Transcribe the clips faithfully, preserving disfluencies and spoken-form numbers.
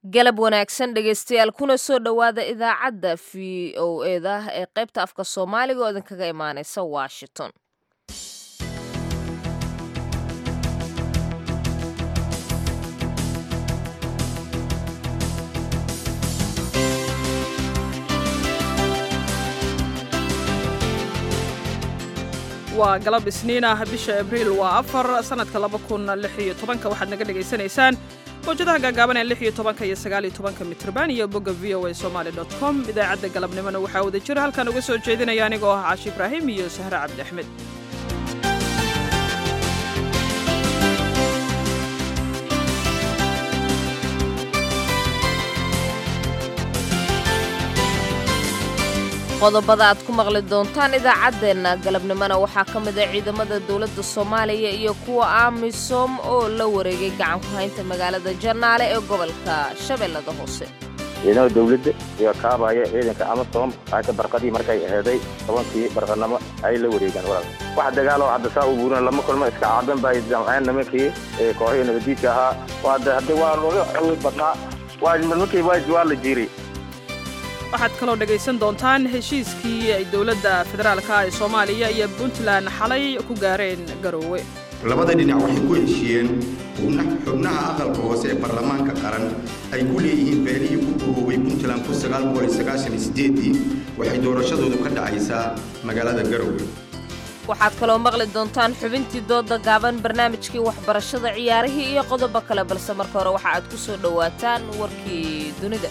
galab wanaagsan dhegaystayaal kuna soo dhowaada idaacadda v o eda ee qaybta afka soomaaliga oo idinkaga imaanaysa washington. waa galab isniin ah bisha abriil waa afar sanadka laba kun lix iyo tobanka waxaad naga dhagaysanaysaan mowjadaha gaagaaban ee lix iyo tobanka iyo sagaal iyo tobanka mitrban iyo bogga v o a somali dot com idaacadda galabnimona waxaa wada jira halkan uga soo jeedinaya anigoo ah caashi ibraahim iyo sahre cabdi axmed. qodobada aad ku maqli doontaan idaacaddeenna galabnimona waxaa ka mid ah ciidamada dowladda soomaaliya iyo kuwa amisom oo la wareegay gacan ku haynta magaalada Janaale ee gobolka Shabeellada Hoose. ciidamada dowladda iyo kaabaya ciidanka amisom ay barqadii markay aheeday tobankii barqanimo ay la wareegaan walaal wax dagaal oo hadda saa u buuran lama kulmo iska cadan bay jamceen nimankii ee kooxda nabadiidka ahaa waa hadda waa looga xoog badnaa waa nimankii waa la jiray. waxaad kaloo dhegaysan doontaan heshiiskii ay dowladda federaalka ee Soomaaliya iyo Puntland xalay ku gaareen Garowe. labada dhinac waxay ku heshiiyeen xubnaha aqalka hoose ee baarlamaanka qaran ay ku leeyihiin beelihii ku ururiyay Puntland ku sagaal boqol sagaashan iyo sideed waxay doorashadoodu ka dhacaysaa magaalada Garowe. waxaad kaloo maqli doontaan xubintii dooda gaaban barnaamijkii waxbarashada ciyaarihii iyo qodobo kale balse marka hore waxa aad ku soo dhawaataan warkii dunida.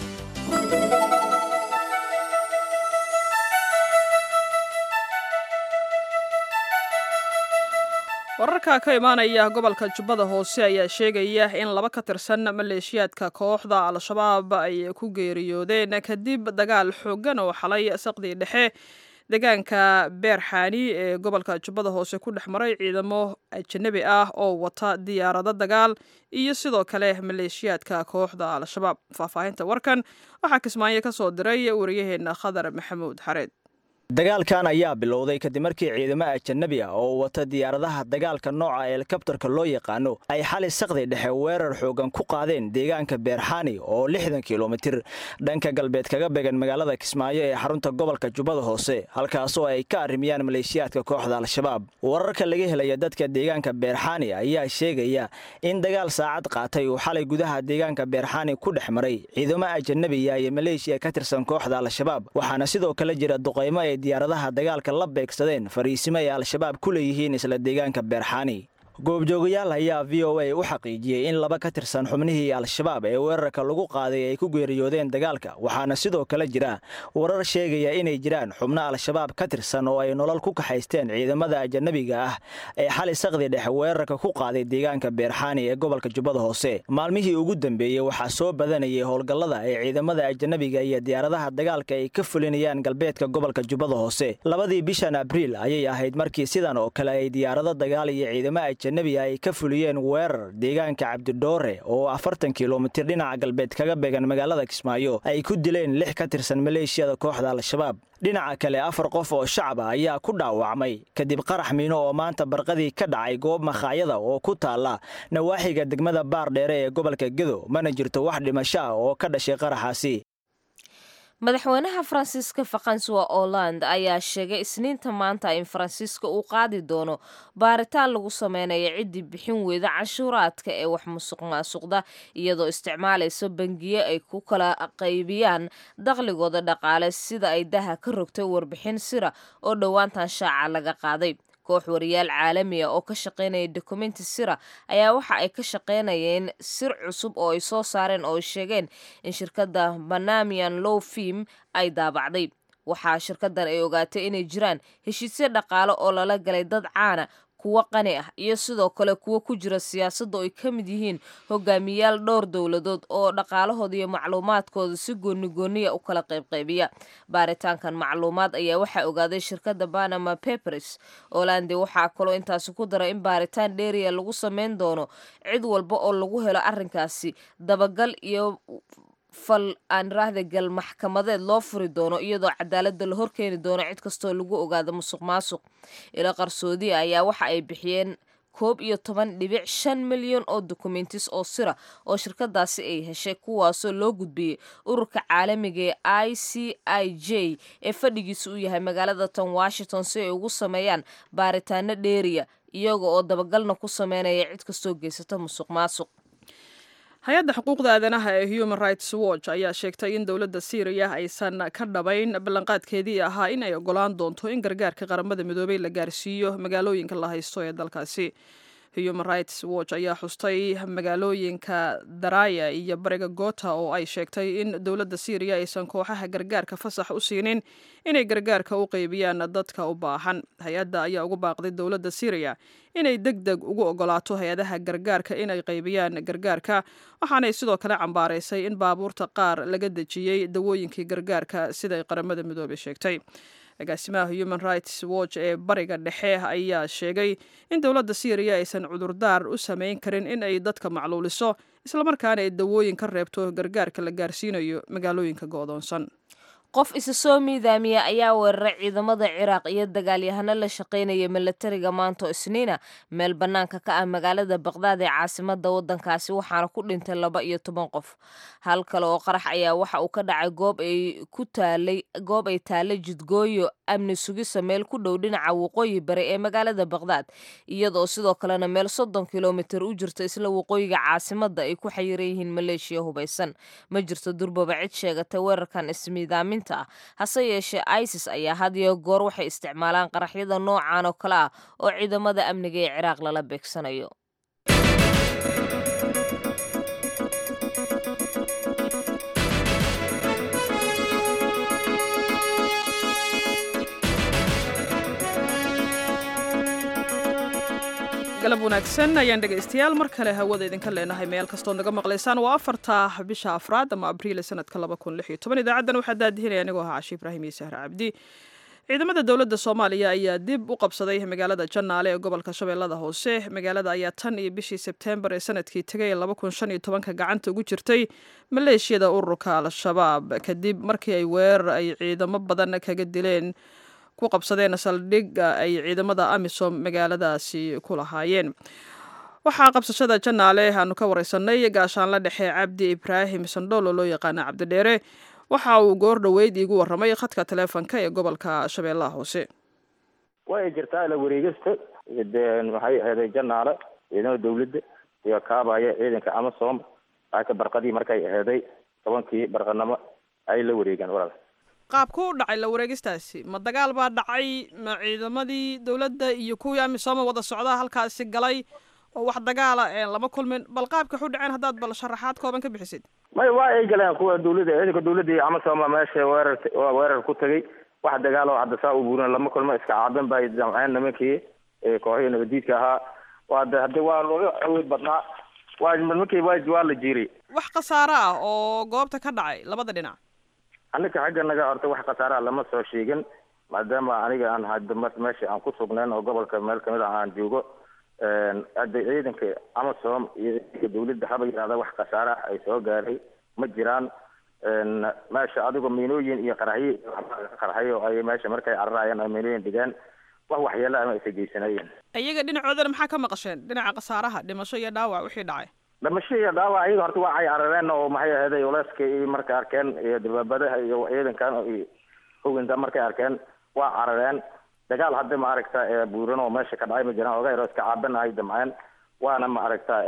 wararka ka imaanaya gobolka Jubbada Hoose ayaa sheegaya in laba ka tirsan maleeshiyaadka kooxda Al-Shabaab ay ku geeriyoodeen kadib dagaal xooggan oo xalay saqdi dhexe deegaanka Beerxaani ee gobolka Jubbada Hoose ku dhexmaray ciidamo ajnabi ah oo wata diyaarado dagaal iyo sidoo kale maleeshiyaadka kooxda Al-Shabaab. faahfaahinta warkan waxaa Kismaayo ka soo diray wariyaheena Khadar Maxamuud Xareed. dagaalkan ayaa bilowday kadib markii ciidamo ajnabi ah oo wata diyaaradaha dagaalka nooca helikabtarka loo yaqaano ay xalay saqdi dhexe weerar xoogan ku qaadeen deegaanka Beerxaani oo lixdan kiiloomitir dhanka galbeed kaga beegan magaalada Kismaayo ee xarunta gobolka Jubbada Hoose halkaas oo ay ka arrimiyaan maleeshiyaadka kooxda Al-Shabaab. wararka laga helaya dadka deegaanka Beerxaani ayaa sheegaya in dagaal saacad qaatay uu xalay gudaha deegaanka Beerxaani ku dhexmaray ciidamo ajnabi ah iyo maleeshiya ka tirsan kooxda Al-Shabaab waxaana sidoo kale jira duqeymo diyaaradaha dagaalka la beegsadeen fariisimo ay Al-Shabaab ku leeyihiin isla deegaanka Beerxaani. goobjoogayaal ayaa v o a u xaqiijiyay in laba ka tirsan xubnihii Al-Shabaab ee weerarka lagu qaaday ay ku geeriyoodeen dagaalka waxaana sidoo kale jira warar sheegaya inay jiraan xubno Al-Shabaab ka tirsan oo ay nolol ku kaxaysteen ciidamada ajnabiga ah ee xalay saqdi dhexe weerarka ku qaaday deegaanka Beerxaani ee gobolka Jubbada Hoose. maalmihii ugu dambeeyay waxaa soo badanayay howlgallada ay ciidamada ajnabiga iyo diyaaradaha dagaalka ay ka fulinayaan galbeedka gobolka Jubbada Hoose. labadii bishan Abriil ayay ahayd markii sidan oo kale ay diyaarado dagaal iyo ciidamada nabi ay ka fuliyeen weerar deegaanka Cabdidoore oo afartan kiiloomitir dhinaca galbeed kaga beegan magaalada Kismaayo ay ku dileen lix ka tirsan maleeshiyada kooxda Al-Shabaab. dhinaca kale afar qof oo shacab ah ayaa ku dhaawacmay kadib qarax miino oo maanta barqadii ka dhacay goob makhaayada oo ku taala nawaaxiga degmada Baardheere ee gobolka Gedo mana jirto wax dhimasho ah oo ka dhashay qaraxaasi. madaxweynaha Faransiiska François Hollande ayaa sheegay isniinta maanta in Faransiiska uu qaadi doono baaritaan lagu sameynayo cidii bixin weyda canshuuraadka ee wax musuqmaasuqda iyadoo isticmaalayso bangiyo ay ku kala qaybiyaan dakhligooda dhaqaale sida ay daha ka rogtay warbixin sira oo dhowaantan shaaca laga qaaday. koox wariyaal caalami ah oo ka shaqeynaya dokumenti sira ayaa waxa ay ka shaqeynayeen sir cusub oo ay soo saareen oo sheegeen in shirkadda Banamian Law Firm ay daabacday. waxaa shirkaddan ay ogaatay inay jiraan heshiisyo dhaqaale oo lala galay dad caana kuwa qani ah iyo sidoo kale kuwa ku jira siyaasadda oo ay ka mid yihiin hogaamiyaal dhowr dowladood oo dhaqaalahooda iyo macluumaadkooda si gooni-gooniya u kala qaybqaybiya. baaritaankan macluumaad ayaa waxaa ogaaday shirkadda Panama Papers. Hollande waxaa kaloo intaasi ku daray in baaritaan dheeriya lagu sameyn doono cid walba oo lagu helo arrinkaasi dabagal iyo fal aan raahda gal maxkamadeed loo furi doono iyadoo cadaaladda la horkeeni doono cid kastoo lagu ogaado musuqmaasuq. ila qarsoodi ayaa waxa ay bixiyeen koob iyo toban dhibic shan milyan oo dokumentis oo sira oo shirkadaasi ay heshay kuwaasoo loo gudbiyey ururka caalamiga ee i c i j ee fadhigiisa u yahay magaalada tan washington si ay ugu sameeyaan baaritaano dheeriya iyaga oo dabagalna ku sameynaya cid kastoo geysata musuq maasuq. hay-adda xuquuqda aadanaha ee human rights watch ayaa sheegtay in dowladda syriya aysan ka dhabayn ballanqaadkeedii ahaa in ay ogolaan doonto in gargaarka qaramada midoobay la gaarsiiyo magaalooyinka la haysto ee dalkaasi. human rights watch ayaa xustay magaalooyinka daraya iyo bariga gota oo ay sheegtay in dowladda syriya aysan kooxaha gargaarka fasax u siinin inay gargaarka u qaybiyaan dadka u baahan. hay-adda ayaa ugu baaqday dowladda syriya inay deg deg ugu ogolaato hay-adaha gargaarka inay qaybiyaan gargaarka, waxaanay sidoo kale cambaaraysay in baabuurta qaar laga dejiyey dawooyinkii gargaarka siday qaramada midoobay sheegtay. agaasimaha human rights watch ee bariga dhexe ayaa sheegay in dowladda syriya aysan cudurdaar u samayn karin in ay dadka macluuliso islamarkaana ay dawooyin ka reebto gargaarka la gaarsiinayo magaalooyinka go'doonsan. qof isa soo miidaamiya ayaa weeraray ciidamada ciraaq iyo dagaalyahano la shaqaynaya milatariga maanto isniina meel bannaanka ka ah magaalada baqdaad ee caasimada waddankaasi waxaana ku dhintay laba iyo toban qof. hal kale oo qarax ayaa waxa uu ka dhacay goob ay ku taalay goob ay taalay jidgooyo amni sugisa meel ku dhow dhinaca waqooyi bari ee magaalada baqdaad, iyadoo sidoo kalena meel soddon kilomitir u jirta isla waqooyiga caasimada ay ku xayiran yihiin maleeshiya hubaysan. ma jirto durbaba cid sheegatay weerarkan ismiidaaminta ah, hase yeeshee isis ayaa had iyo goor waxay isticmaalaan qaraxyada noocan oo kale ah oo ciidamada amniga ee ciraaq lala beegsanayo. galab wanaagsan ayaan dhegaystayaal mar kale hawada idinka leenahay meel kastoo naga maqlaysaan. waa afarta bisha afraad ama abriil sanadka laba kun lix iyo toban. idaacadan waxaa daadihinaya anigoo ahaa cashi ibraahim iyo sahre cabdi. ciidamada dowladda soomaaliya ayaa dib u qabsaday magaalada janaale ee gobolka shabeellada hoose. magaalada ayaa tan iyo bishii sebteembar ee sanadkii tegay laba kun shan iyo tobanka gacanta ugu jirtay maleeshiyada ururka al-shabaab kadib markii ay weerar ay ciidamo badan kaga dileen ku qabsadeen saldhigga ay ciidamada amisom magaaladaasi ku lahaayeen. waxaa qabsashada janaale aanu ka wareysanay gaashaanla dhexe cabdi ibraahim sandhool oo loo yaqaana cabdidheere. waxa uu goor dhoweyd iigu warramay khadka taleefonka ee gobolka shabeellaha hoose. way jirtaa la wareegista waxay ahaday janaale ciidamada dawladda iyo kaabaya ciidanka amisom aka barqadii markay ahaday tobankii barqanimo ay la wareegaan walaal. qaabku u dhacay la wareegistaasi ma dagaal baa dhacay ma ciidamadii dowladda iyo kuwii amisom wada socdaa halkaasi galay oo wax dagaala lama kulmin? bal qaabka u dhaceen haddaad bal sharaxaad kooban ka bixisid. may waa ay galeen kuwa dawladda ciidanka dawladda iyo amisom meesha weerar weerar ku tagay wax dagaal oo hadda saa u buuran lama kulmo iska caadan bay jamceen nimankii ee kooxihii nabadiidka ahaa. waa hadda waa looga awood badnaa waa nimankii waa waa la jiiray. wax khasaaro ah oo goobta ka dhacay labada dhinac? aniga xagga naga horta wax khasaara lama soo sheegin maadaama aniga aan hadda meesha aan ku sugnayn oo gobolka meel kamid ah aan joogo. hadda ciidanka amisom iyo dawladda haba yidhahda wax khasaara ay soo gaaray ma jiraan. meesha adigoo miinooyin iyo qaraxyo qarxayo ay meesha markay cararayeen ay miinooyin dhigaan wax waxyeelo ama isa geysanayeen. iyaga dhinacoodana maxaa ka maqasheen dhinaca khasaaraha dhimasho iyo dhaawac wixii dhacay? dhimasho iyo dhaawac ayaga horta waa ay carareen oo maxay ahaday uleyska iyo markay arkeen iyo dabaabadaha iyo ciidankan hoggaanka markay arkeen waa carareen. dagaal hadda ma aragta ee buuran oo meesha ka dhacay ma jiraan. ogaa iska caabana ay damceen waana ma aragta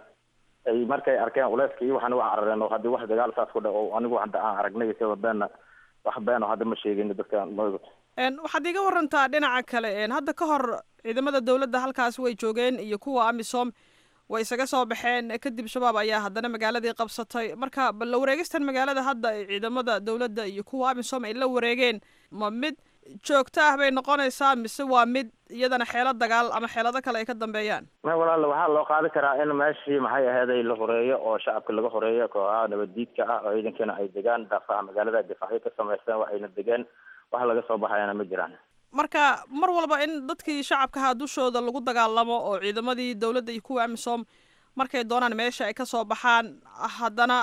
ay markay arkeen uleyska iyo waxaan waa carareen oo hadda wax dagaal saas ku dhaco anigu hadda aan aragnay sida beena wax beena hadda ma sheegin dadka. een waxaad iga warantaa dhinaca kale een hadda ka hor ciidamada dawladda halkaas way joogeen iyo kuwa amisom way isaga soo baxeen kadib shabaab ayaa haddana magaaladii qabsatay. marka bal la wareegistan magaalada hadda ay ciidamada dawladda iyo kuwa amisom ay la wareegeen ma mid joogto ah bay noqonaysaa mise waa mid iyadana xeelad dagaal ama xeelado kale ay ka dambeeyaan? ma walaal waxaa loo qaadi karaa in meeshii maxay ahaday la horeeyo oo shacabka laga horeeyo kooxaha nabadiidka ah oo ciidankana ay degaan daafaha magaalada difaacyo ka samaystaan waxayna degaan wax laga soo baxayana ma jiraan. marka mar walba in dadkii shacabkaha dushooda lagu dagaalamo oo ciidamadii dawladda iyo kuwa amisom markay doonaan meesha ay ka soo baxaan haddana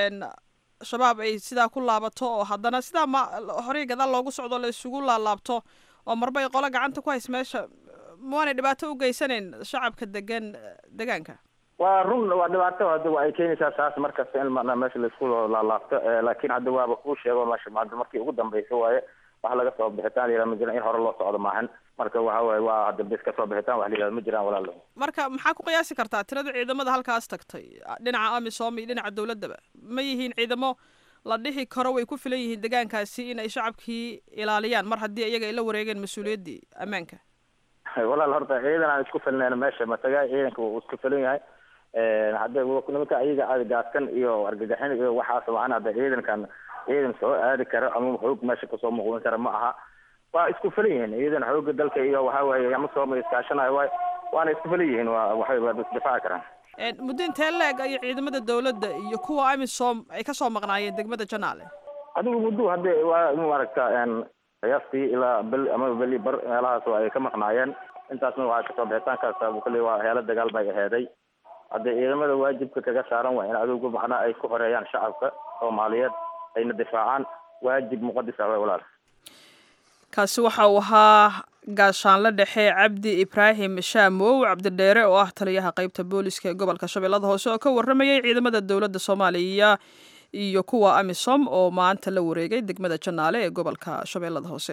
shabaab ay sidaa ku laabato oo haddana sidaa ma horey gadaal loogu socdo la isugu laalaabto oo marba ay qolo gacanta ku hays meesha maanay dhibaato u geysanayn shacabka degan deegaanka? waa run waa dhibaato hadda waa ay keenaysaa saas markasta in macnaa meesha laisku laalaabto laakiin hadda waaba kuu sheego meesha maanta markii ugu dambaysa waaye wax laga soo bixitaan layidhaha ma jiraan in hore loo socdo maahan marka waxa waaye waa hadda bis ka soo bixitaan wax layidhahda ma jiraan walaalo. marka maxaa ku qiyaasi kartaa tirada ciidamada halkaas tagtay dhinaca amisom iyo dhinaca dawladdaba ma yihiin ciidamo la dhihi karo way ku filan yihiin deegaankaasi in ay shacabkii ilaaliyaan mar haddii iyaga ay la wareegeen mas-uuliyaddii ammaanka? walaal horta ciidan aan isku filnayn meesha matagaa ciidanka wuu isku filan yahay hadda nimanka ayaga aadgaaskan iyo argagaxin iyo waxaas macana hadda ciidankan ciidan soo aadi karo ama xoog meesha kasoo muuqdan kara ma aha waa isku filan yihiin ciidan xooga dalka iyo waxa waaye ama sooma iskaashanayo waay waana isku filan yihiin waa waxay isdifaaci karaan. muddo intee leeg ayay ciidamada dawladda iyo kuwa amisom ay kasoo maqnaayeen degmada janaale? adigu muddo hadda waa maaragta qiyaastii ilaa bel ama beli bar meelahaas ay ka maqnaayeen intaasna waxaa kasoo bixitaankaas kule waa heelo dagaal bay aheeday hadda ciidamada waajibka kaga saaran waa in adugu macnaa ay ku horeeyaan shacabka soomaaliyeed ayna difaacaan waajib muqadas ah walaal. kaasi waxa uu ahaa gaashaanle dhexe cabdi ibraahim shaamow cabdidheere oo ah taliyaha qaybta booliska ee gobolka shabeellada hoose oo ka warramayay ciidamada dowladda soomaaliya iyo kuwa amisom oo maanta la wareegay degmada janaale ee gobolka shabeellada hoose.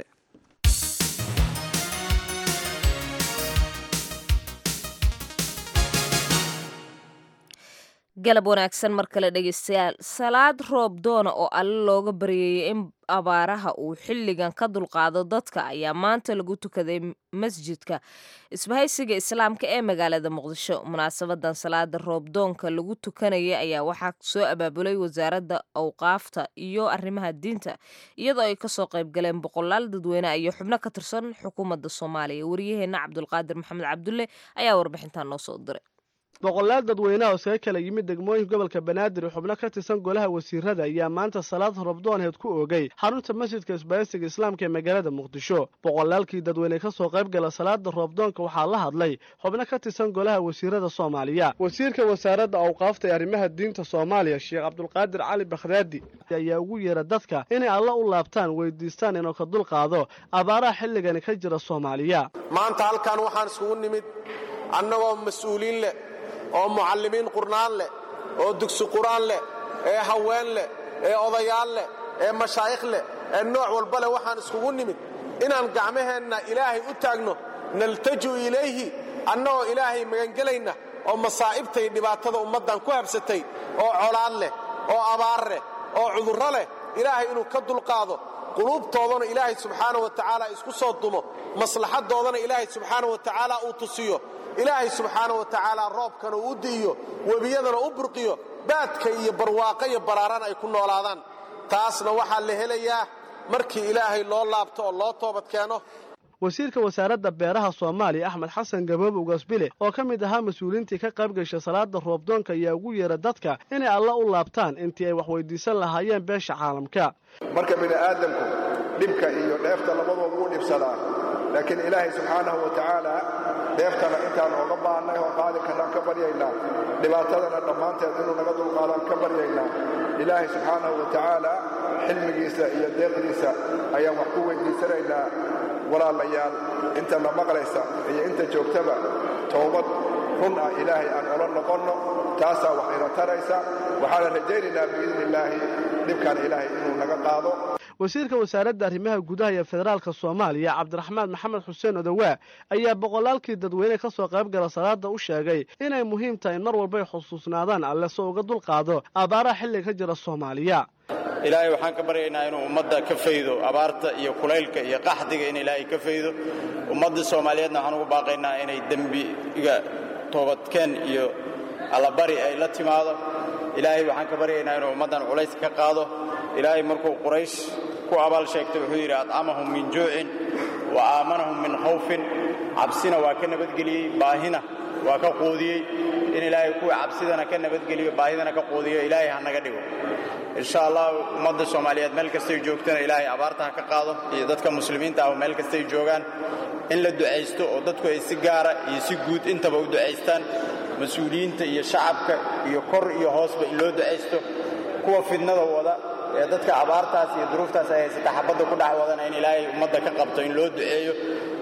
galab wanaagsan mar kale dhegeystayaal. salaad roob doona oo alle looga baryayay in abaaraha uu xilligan ka dulqaado dadka ayaa maanta lagu tukaday masjidka isbahaysiga islaamka ee magaalada muqdisho. munaasabadan salaada roob doonka lagu tukanaya ayaa waxaa soo abaabulay wasaaradda awqaafta iyo arrimaha diinta iyadoo ay kasoo qayb galeen boqolaal dadweyne iyo xubno ka tirsan xukuumadda soomaaliya. wariyaheena cabdulqaadir maxamed cabdulle ayaa warbixintan noo soo diray. boqolaal dadweynaha oo iskaga kala yimid degmooyinka gobolka banaadir xubno ka tirsan golaha wasiirada ayaa maanta salaad roobdooneed ku oogay xarunta masjidka isbahaysiga islaamka ee magaalada muqdisho. boqolaalkii dadweyne ka soo qayb gala salaada roobdoonka waxaa la hadlay xubno ka tirsan golaha wasiirada soomaaliya. wasiirka wasaaradda awqaafta ee arrimaha diinta soomaaliya sheekh cabdulqaadir cali bakhdaadi ayaa ugu yeera dadka inay alla u laabtaan weydiistaan inuu ka dulqaado abaaraha xilligani ka jira soomaaliya. maanta halkan waxaan isugu nimid annagoo mas-uuliin leh oo mucallimiin qurnaan leh oo dugsi quraan leh ee haween leh ee odayaal leh ee mashaayikh leh ee nooc walba leh waxaan iskugu nimid inaan gacmaheenna ilaahay u taagno naltaju ilayhi annagoo ilaahay magangelayna oo masaa'ibta iyo dhibaatada ummaddan ku habsatay oo colaad leh oo abaar leh oo cudurro leh ilaahay inuu ka dulqaado quluubtoodana ilaahay subxaana wa tacaala isku soo dumo maslaxadoodana ilaahay subxaana wa tacaala uu tusiyo ilaahay subxaana wa tacaala roobkana uu di'iyo webiyadana u burqiyo baadka iyo barwaaqo iyo baraaran ay ku noolaadaan. taasna waxaa la helayaa markii ilaahay loo laabto oo loo toobad keeno. wasiirka wasaaradda beeraha soomaaliya axmed xasan gaboob ugaasbile oo ka mid ahaa mas-uuliintii ka qayb gashay salaada roobdoonka ayaa ugu yeera dadka inay alla u laabtaan intii ay wax weydiisan lahaayeen beesha caalamka. marka bini aadamku dhibka iyo dheefta labadooda wuu dhibsadaa laakiin ilaahay subxaanahu wa tacaala dheeftana intaan ooga baahannay oo qaadi karnaan ka baryaynaa dhibaatadana dhammaanteed inuu naga dulqaadaan ka baryaynaa. ilaahay subxaanahu wa tacaala xilmigiisa iyo deeqdiisa ayaan wax ku weydiisanaynaa. walaalayaal intana maqlaysa iyo inta joogtaba toobad run ah ilaahay aan ola noqonno taasaa wax ina taraysa waxaana rajaynaynaa biidni illaahi dhibkaan ilaahay inuu naga qaado. wasiirka wasaaradda arrimaha gudaha ee federaalka soomaaliya cabdiraxmaan maxamed xuseen odawaa ayaa boqolaalkii dadweyne ka soo qayb gala salaada u sheegay inay muhiim tahay in mar walbay xusuusnaadaan alle soo uga dulqaado abaaraha xilliga ka jira soomaaliya. ilaahay waxaan ka baryaynaa inuu ummadda ka faydo abaarta iyo kulaylka iyo qaxdiga in ilaahay ka faydo. ummadda soomaaliyeedna waxaan ugu baaqaynaa inay dembiga toobadkeen iyo allabari ay la timaado. ilaahay waxaan ka baryaynaa inuu ummaddan culays ka qaado. ilaahay markuu quraysh ku abaal sheegtay wuxuu yidhi adcamahum min juucin wa aamanahum min khawfin. cabsina waa ka nabadgeliyey baahina waa ka quudiyey. in ilaahay kuwa cabsidana ka nabadgeliyo baahidana ka quudiyo ilaahay ha naga dhigo. insha allah ummadda soomaaliyeed meel kastay joogtana ilaahay abaarta ha ka qaado iyo dadka muslimiinta ah meel kastay joogaan in la ducaysto oo dadku ay si gaara iyo si guud intaba u ducaystaan. mas-uuliyiinta iyo shacabka iyo kor iyo hoosba in loo ducaysto. kuwa fidnada wada ee dadka abaartaas iyo duruuftaas ay haysata xabadda ku dhex wadana in ilaahay ummadda ka qabto in loo duceeyo.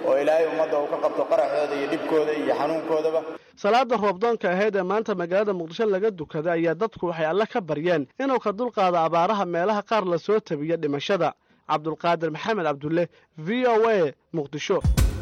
oo ilaahay ummadda uu ka qabto qaraxooda iyo dhibkooda iyo xanuunkoodaba. salaada roobdoonka ahayd ee maanta magaalada muqdisho laga dukaday ayaa dadku waxay alle ka baryeen inuu ka dulqaado abaaraha meelaha qaar la soo tabiyo dhimashada. cabdulqaadir maxamed cabdulle, v o a, muqdisho.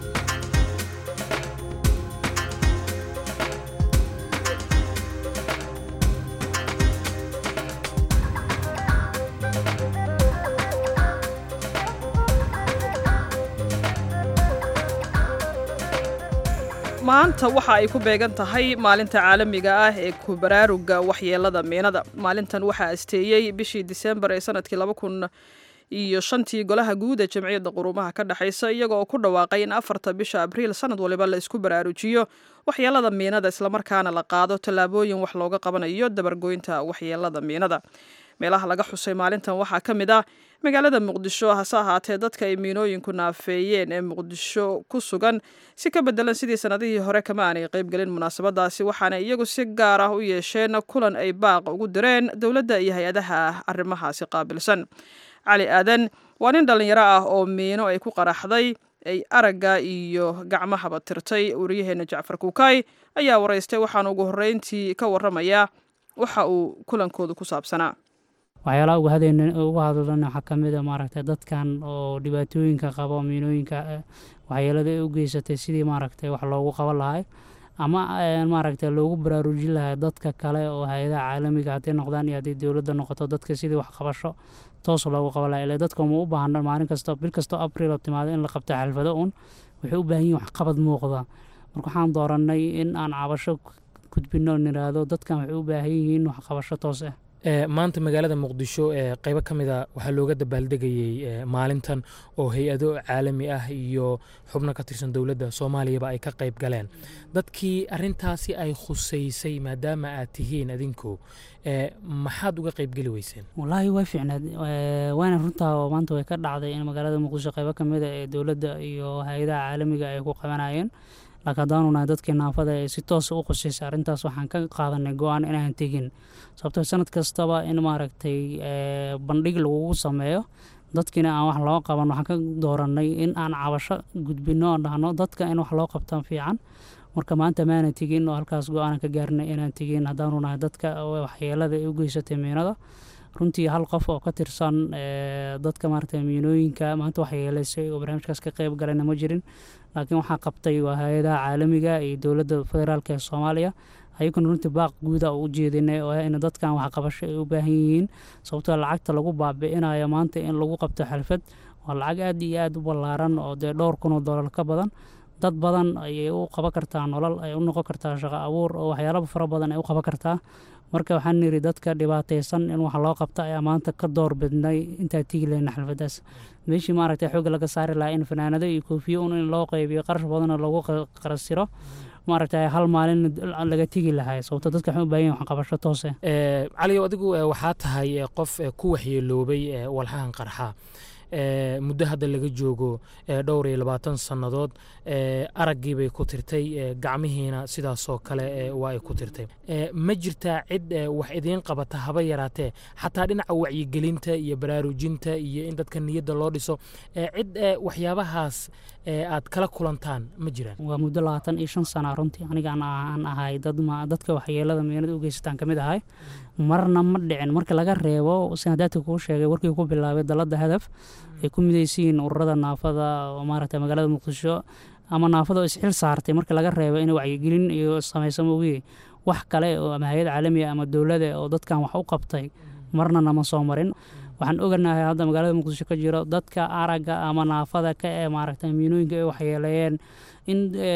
maanta waxa ay ku beegan tahay maalinta caalamiga ah ee ku baraaruga waxyeelada miinada. maalintan waxaa asteeyey bishii diseembar ee sanadkii laba kun iyo shantii golaha guud ee jamciyadda quruumaha ka dhexaysa iyagoo ku dhawaaqay in afarta bisha abriil sanad waliba la isku baraarujiyo waxyeelada miinada islamarkaana la qaado tallaabooyin wax looga qabanayo dabargoynta waxyeelada miinada. meelaha laga xusay maalintan waxaa ka mid ah magaalada muqdisho, hase ahaatee dadka ay miinooyinku naafeeyeen ee muqdisho ku sugan si ka bedelan sidii sanadihii hore kama aanay qaybgelin munaasabadaasi, waxaana iyagu si gaar ah u yeesheen kulan ay baaq ugu direen dowladda iyo hay-adaha arrimahaasi qaabilsan. cali aadan waa nin dhallinyaro ah oo miino ay ku qaraxday ay aragga iyo gacmahaba tirtay. wariyaheena jacfar kuukay ayaa waraystay, waxaana ugu horreyntii ka warramayaa waxa uu kulankooda ku saabsanaa. waxyaalaha uga hadlan waxaa ka mid a maaragtay dadkan oo dhibaatooyinka qabo miinooyinka waxyeelada ay u geysatay sidii maaragtay wax loogu qaban lahay ama maaragtay loogu baraarujin lahay dadka kale oo hay-adaha caalamiga hadday noqdaan iyo haddii dowladda noqoto dadka sidii wax qabasho toos loogu qaban lahay. ilaa dadka uma u baahna maalin kasta bil kastoo abriil oo timaado in la qabto xalfado uun waxay u baahan yihin wax qabad muuqda. marka waxaan dooranay in aan cabasho gudbino niraahdo dadkan waxay u baahan yihiin wax qabasho toos ah. maanta magaalada muqdisho qaybo ka mida waxaa looga dabaaldegayey maalintan oo hay-ado caalami ah iyo xubno ka tirsan dowladda soomaaliyaba ay ka qayb galeen. dadkii arintaasi ay khusaysay maadaama aad tihiin adinku maxaad uga qaybgeli weyseen? wallaahi way fiicnaad, waana runtaa maanta way ka dhacday in magaalada muqdisho qaybo ka mida ee dowladda iyo hay-adaha caalamiga ay ku qabanayeen. laakiin haddaanu nahay dadkii naafada ee si toosa u khusaysa arrintaas waxaan ka qaadanay go-aan inaan tegin, sababtoo sanad kastaba in maaragtay bandhig lagugu sameeyo dadkiina aan wax loo qaban. waxaan ka dooranay in aan cabasho gudbino oo dhahno dadka in wax loo qabtaan fiican. marka maanta maana tegin oo halkaas go-aanan ka gaarnay inaan tegin haddaanu nahay dadka waxyeelada ay u geysatay miinada. runtii hal qof oo ka tirsan dadka maaragtay miinooyinka maanta waxyeelaysay oo barnaamijkaas ka qayb galayna ma jirin, laakiin waxaa qabtay waa hay-adaha caalamiga iyo dowladda federaalka ee soomaaliya. ayaguna runtii baaq guuda u ujeedinay oo in dadkan wax qabasho ay u baahan yihiin, sababtoo lacagta lagu baabi'inayo maanta in lagu qabto xalfad waa lacag aad iyo aad u ballaaran oo dee dhowr kun oo dollar ka badan. dad badan ayay u qaban kartaa nolol, ay u noqon kartaa shaqo abuur oo waxyaalo fara badan ay u qaban kartaa. marka waxaan niri dadka dhibaataysan in wax loo qabto ayaa maanta ka door bidnay intaa tigi lehna xalfadaas. meeshii maaragtay xoogga laga saari lahaa in fanaanado iyo koofiyo un in loo qaybiyo qarash badanoo lagu qarasiro maaragtay hal maalin laga tegi lahay, sababto dadka waxaan u baahan yahin wax qabasho toos ah. caliyow adigu waxaa tahay qof ku waxyeeloobay walxahan qarxa muddo hadda laga joogo dhowr iyo labaatan sannadood. araggii bay ku tirtay, gacmihiina sidaasoo kale waa ay ku tirtay. ma jirtaa cid wax idiin qabata haba yaraatee xataa dhinaca wacyigelinta iyo baraarujinta iyo in dadka niyadda loo dhiso cid waxyaabahaas aad kala kulantaan ma jiraan? waa muddo labaatan iyo shan sana runtii aniga aan ahay dadka waxyeelada miinada u geysataan ka mid ahay. marna ma dhicin marka laga reebo sanadaadka kuu sheegay warkii ku bilaabay dalada hadaf ay ku midaysiin ururada naafada oo maaragtay magaalada muqdisho ama naafada oo isxil saartay marka laga reebo in wacyigelin iyo samayso moogiye wax kale oo ama hay'ad caalami ah ama dowladda oo dadkan wax u qabtay marna nama soo marin. waxaan oganahay hadda magaalada muqdisho ka jiro dadka aragga ama naafada ka ee maaragtay miinooyinka ay waxyeeleeyeen in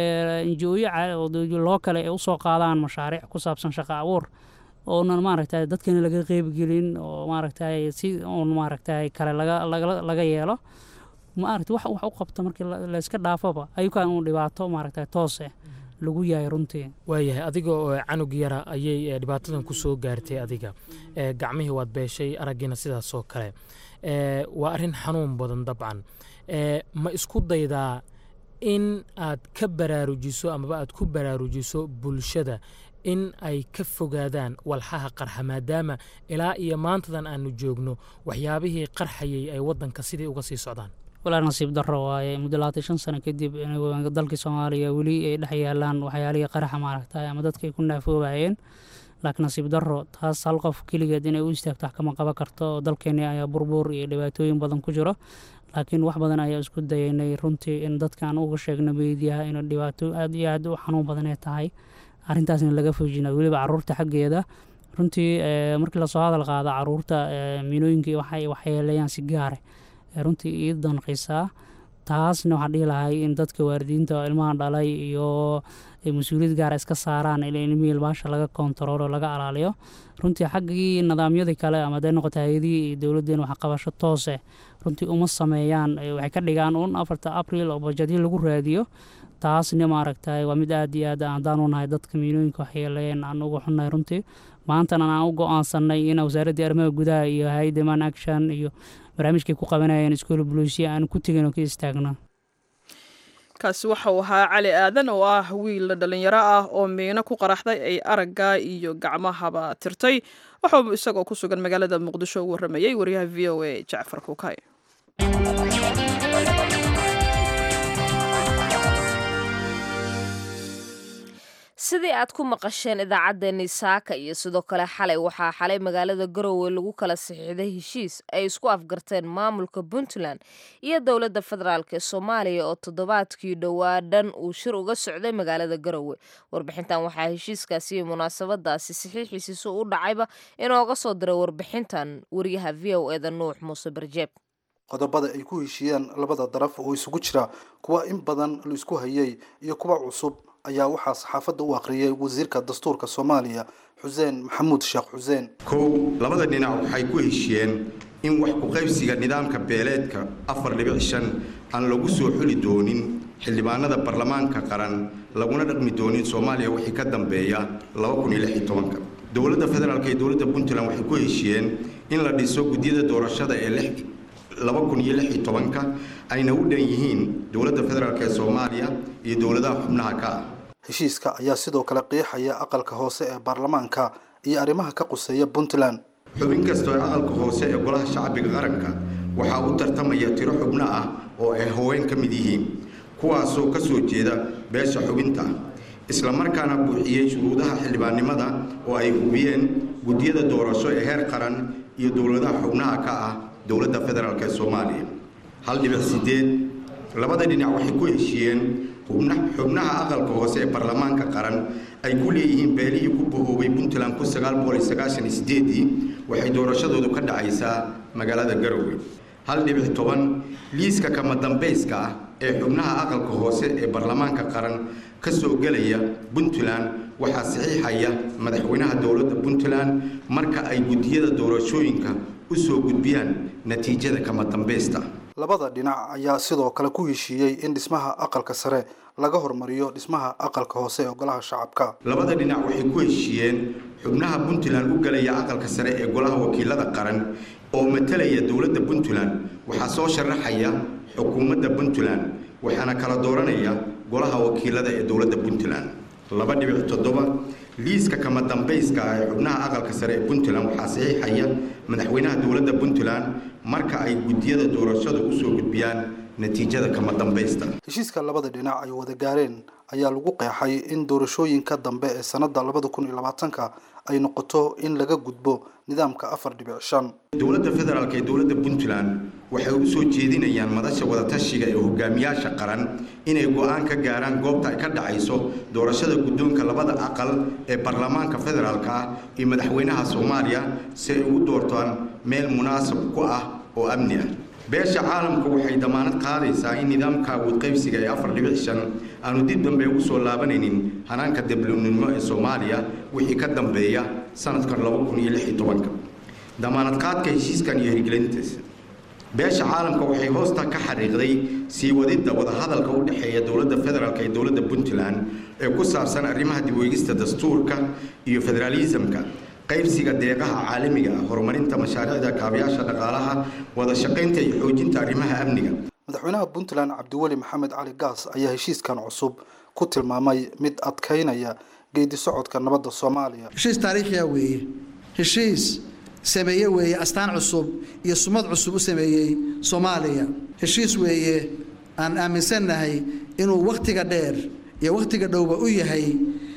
injooyo loo kale ay usoo qaadaan mashaariic ku saabsan shaqo abuur oonan maaragtay dadkana laga qeybgelin oo maaragtay si uun maaragtay kale laga laga yeelo maaragtay wax wax u qabto markii la iska dhaafaba ayukaan uu dhibaato maaragtay toos ah lagu yahay runtii. waayahay adiga oo canug yara ayay dhibaatadan ku soo gaartay adiga gacmihii waad beeshay araggiina sidaasoo kale waa arrin xanuun badan dabcan. ma isku daydaa in aad ka baraarujiso amaba aad ku baraarujiso bulshada in ay ka fogaadaan walxaha qarxa maadaama ilaa iyo maantadan aanu joogno waxyaabihii qarxayay ay waddanka sidii uga sii socdaan? walaa nasiib darro waaye muddo labaatan shan sano kadib dalkii soomaaliya weli ay dhex yaalaan waxyaalihii qaraxa maaragtay ama dadka ay ku naafoobayeen laakiin nasiib darro taas hal qof keligeed inay u istaagto wax kama qaban karto oo dalkeeni ayaa burbuur iyo dhibaatooyin badan ku jiro laakiin wax badan ayaa isku dayaynay runtii in dadkaan uga sheegno meediyaha in dhibaato aad iyo aad u xanuun badan ay tahay arrintaasna laga foojina weliba caruurta xaggeeda runtii markii lasoo hadal qaado caruurta miinooyinkii waxay waxyeeleeyaan si gaare runtii ii danqisaa taasna waxaan dhihi lahay in dadka waalidiinta ilmaha dhalay iyo mas-uuliyad gaara iska saaraan in ilmihii ilmaasha laga kontaroolo laga alaaliyo runtii xaggii nidaamyadii kale ama haday noqoto hay-adihii iyo dowladdeen waxqabasho toose runtii uma sameeyaan waxay ka dhigaan un afarta abril oo bajadii lagu raadiyo taasna maaragtay waa mid aad iyo aad haddaan u nahay dadka miinooyinka waxyeeleeyeen aan uga xunnahay runtii maantana aan u go-aansanay in wasaaraddii arrimaha gudaha iyo hay-adda man action iyo barnaamijkay ku qabanayeen iskoola buluusiya aan ku tegin oo ka istaagno kaasi waxa uu ahaa cali aadan oo ah wiil dhalinyaro ah oo miino ku qaraxday ay aragga iyo gacmahaba tirtay waxauu isagoo ku sugan magaalada muqdisho u warramayey wariyaha v o a jacfar kuukay sidii aad ku maqasheen idaacaddeenii saaka iyo sidoo kale xalay waxaa xalay magaalada garowe lagu kala saxiixday heshiis ay isku afgarteen maamulka puntland iyo dowladda federaalk ee soomaaliya oo toddobaadkii dhowaa dhan uu shir uga socday magaalada garowe warbixintan waxaa heshiiskaasi iyo munaasabadaasi saxiixiisiisu u dhacayba inooga soo diray warbixintan wariyaha v o eda nuux muuse barjeeb qodobada ay ku heshiiyeen labada daraf oo isugu jira kuwa in badan la isku hayay iyo kuwa cusub ayaa waxaa saxaafadda u akhriyay wasiirka dastuurka soomaaliya xuseen maxamuud sheekh xuseen kow labada dhinac waxay ku heshiiyeen in wax ku qaybsiga nidaamka beeleedka afar dhibic shan aan lagu soo xuli doonin xildhibaanada baarlamaanka qaran laguna dhaqmi doonin soomaaliya wixii ka dambeeya laba kun iyo lix iyo tobanka dowladda federaalk iyo dowladda puntland waxay ku heshiiyeen in la dhiso guddiyada doorashada ee laba kun iyo lix iyo tobanka ayna u dhan yihiin dowladda federaalk ee soomaaliya iyo dowladaha xubnaha ka ah heshiiska ayaa sidoo kale qiixaya aqalka hoose ee baarlamaanka iyo arrimaha ka quseeya puntland xubin kastoo ee aqalka hoose ee golaha shacbiga qaranka waxaa u tartamaya tiro xubno ah oo ay haween ka mid yihiin kuwaasoo ka soo jeeda beesha xubinta ah isla markaana buuxiyey shuruudaha xildhibaannimada oo ay hubiyeen guddiyada doorasho ee heer qaran iyo dowladaha xubnaha ka ah dowladda federaalk ee soomaaliya hal dhibic sideed labada dhinac waxay ku heshiiyeen xubnaha aqalka hoose ee baarlamaanka qaran ay ku leeyihiin beelihii ku bahoobay puntland kun sagaal boqol iyo sagaashan iyo sideedii waxay doorashadoodu ka dhacaysaa magaalada garowe hal dhibic toban liiska kama dambayska ah ee xubnaha aqalka hoose ee baarlamaanka qaran ka soo gelaya puntland waxaa saxiixaya madaxweynaha dowladda puntland marka ay guddiyada doorashooyinka u soo gudbiyaan natiijada kama dambaysta labada dhinac ayaa sidoo kale ku heshiiyey in dhismaha aqalka sare laga hormariyo dhismaha aqalka hoose ee golaha shacabka labada dhinac waxay ku heshiiyeen xubnaha puntland u galaya aqalka sare ee golaha wakiilada qaran oo matalaya dowladda puntland waxaa soo sharaxaya xukuumadda puntland waxaana kala dooranaya golaha wakiilada ee dowladda puntland laba dhibic toddoba liiska kama dambayska ah ee xubnaha aqalka sare ee puntland waxaa saxiixaya madaxweynaha dowladda puntland marka ay guddiyada doorashada u soo gudbiyaan natiijada kama dambaysta heshiiska labada dhinac ay wada gaareen ayaa lagu qeexay in doorashooyinka dambe ee sanadda labada kun iyo labaatanka ay noqoto in laga gudbo nidaamka afar dhibic shan dowladda federaalk ee dowladda puntland waxay u soo jeedinayaan madasha wadatashiga ee hogaamiyaasha qaran inay go-aan ka gaaraan goobta ay ka dhacayso doorashada guddoonka labada aqal ee baarlamaanka federaalka ah iyo madaxweynaha soomaaliya si ay ugu doortaan meel munaasab ku ah oo amni ah beesha caalamku waxay damaanad qaadaysaa in nidaamka awood qaybsiga ee afar dhibic shan aanu dib dambe ugu soo laabanaynin hanaanka diblownimo ee soomaaliya wixii ka dambeeya sanadkan laba kun iyo lix iyo tobanka damaanad qaadka heshiiskan iyo hirgelintiisa beesha caalamka waxay hoosta ka xariiqday sii wadidda wadahadalka u dhexeeya dowladda federaalk iyo dowladda puntland ee ku saabsan arrimaha dib u eegista dastuurka iyo federaalisamka qaybsiga deeqaha caalamiga ah horumarinta mashaariicda kaabayaasha dhaqaalaha wada shaqaynta iyo xoojinta arrimaha amniga madaxweynaha puntland cabdiweli maxamed cali gaas ayaa heshiiskan cusub ku tilmaamay mid adkaynaya geedi socodka nabadda soomaaliya heshiis taariikhiya weeye heshiis sameeye weeye astaan cusub iyo sumad cusub u sameeyey Soomaaliya heshiis weeye aan aaminsannahay inuu waqtiga dheer iyo waqtiga dhowba u yahay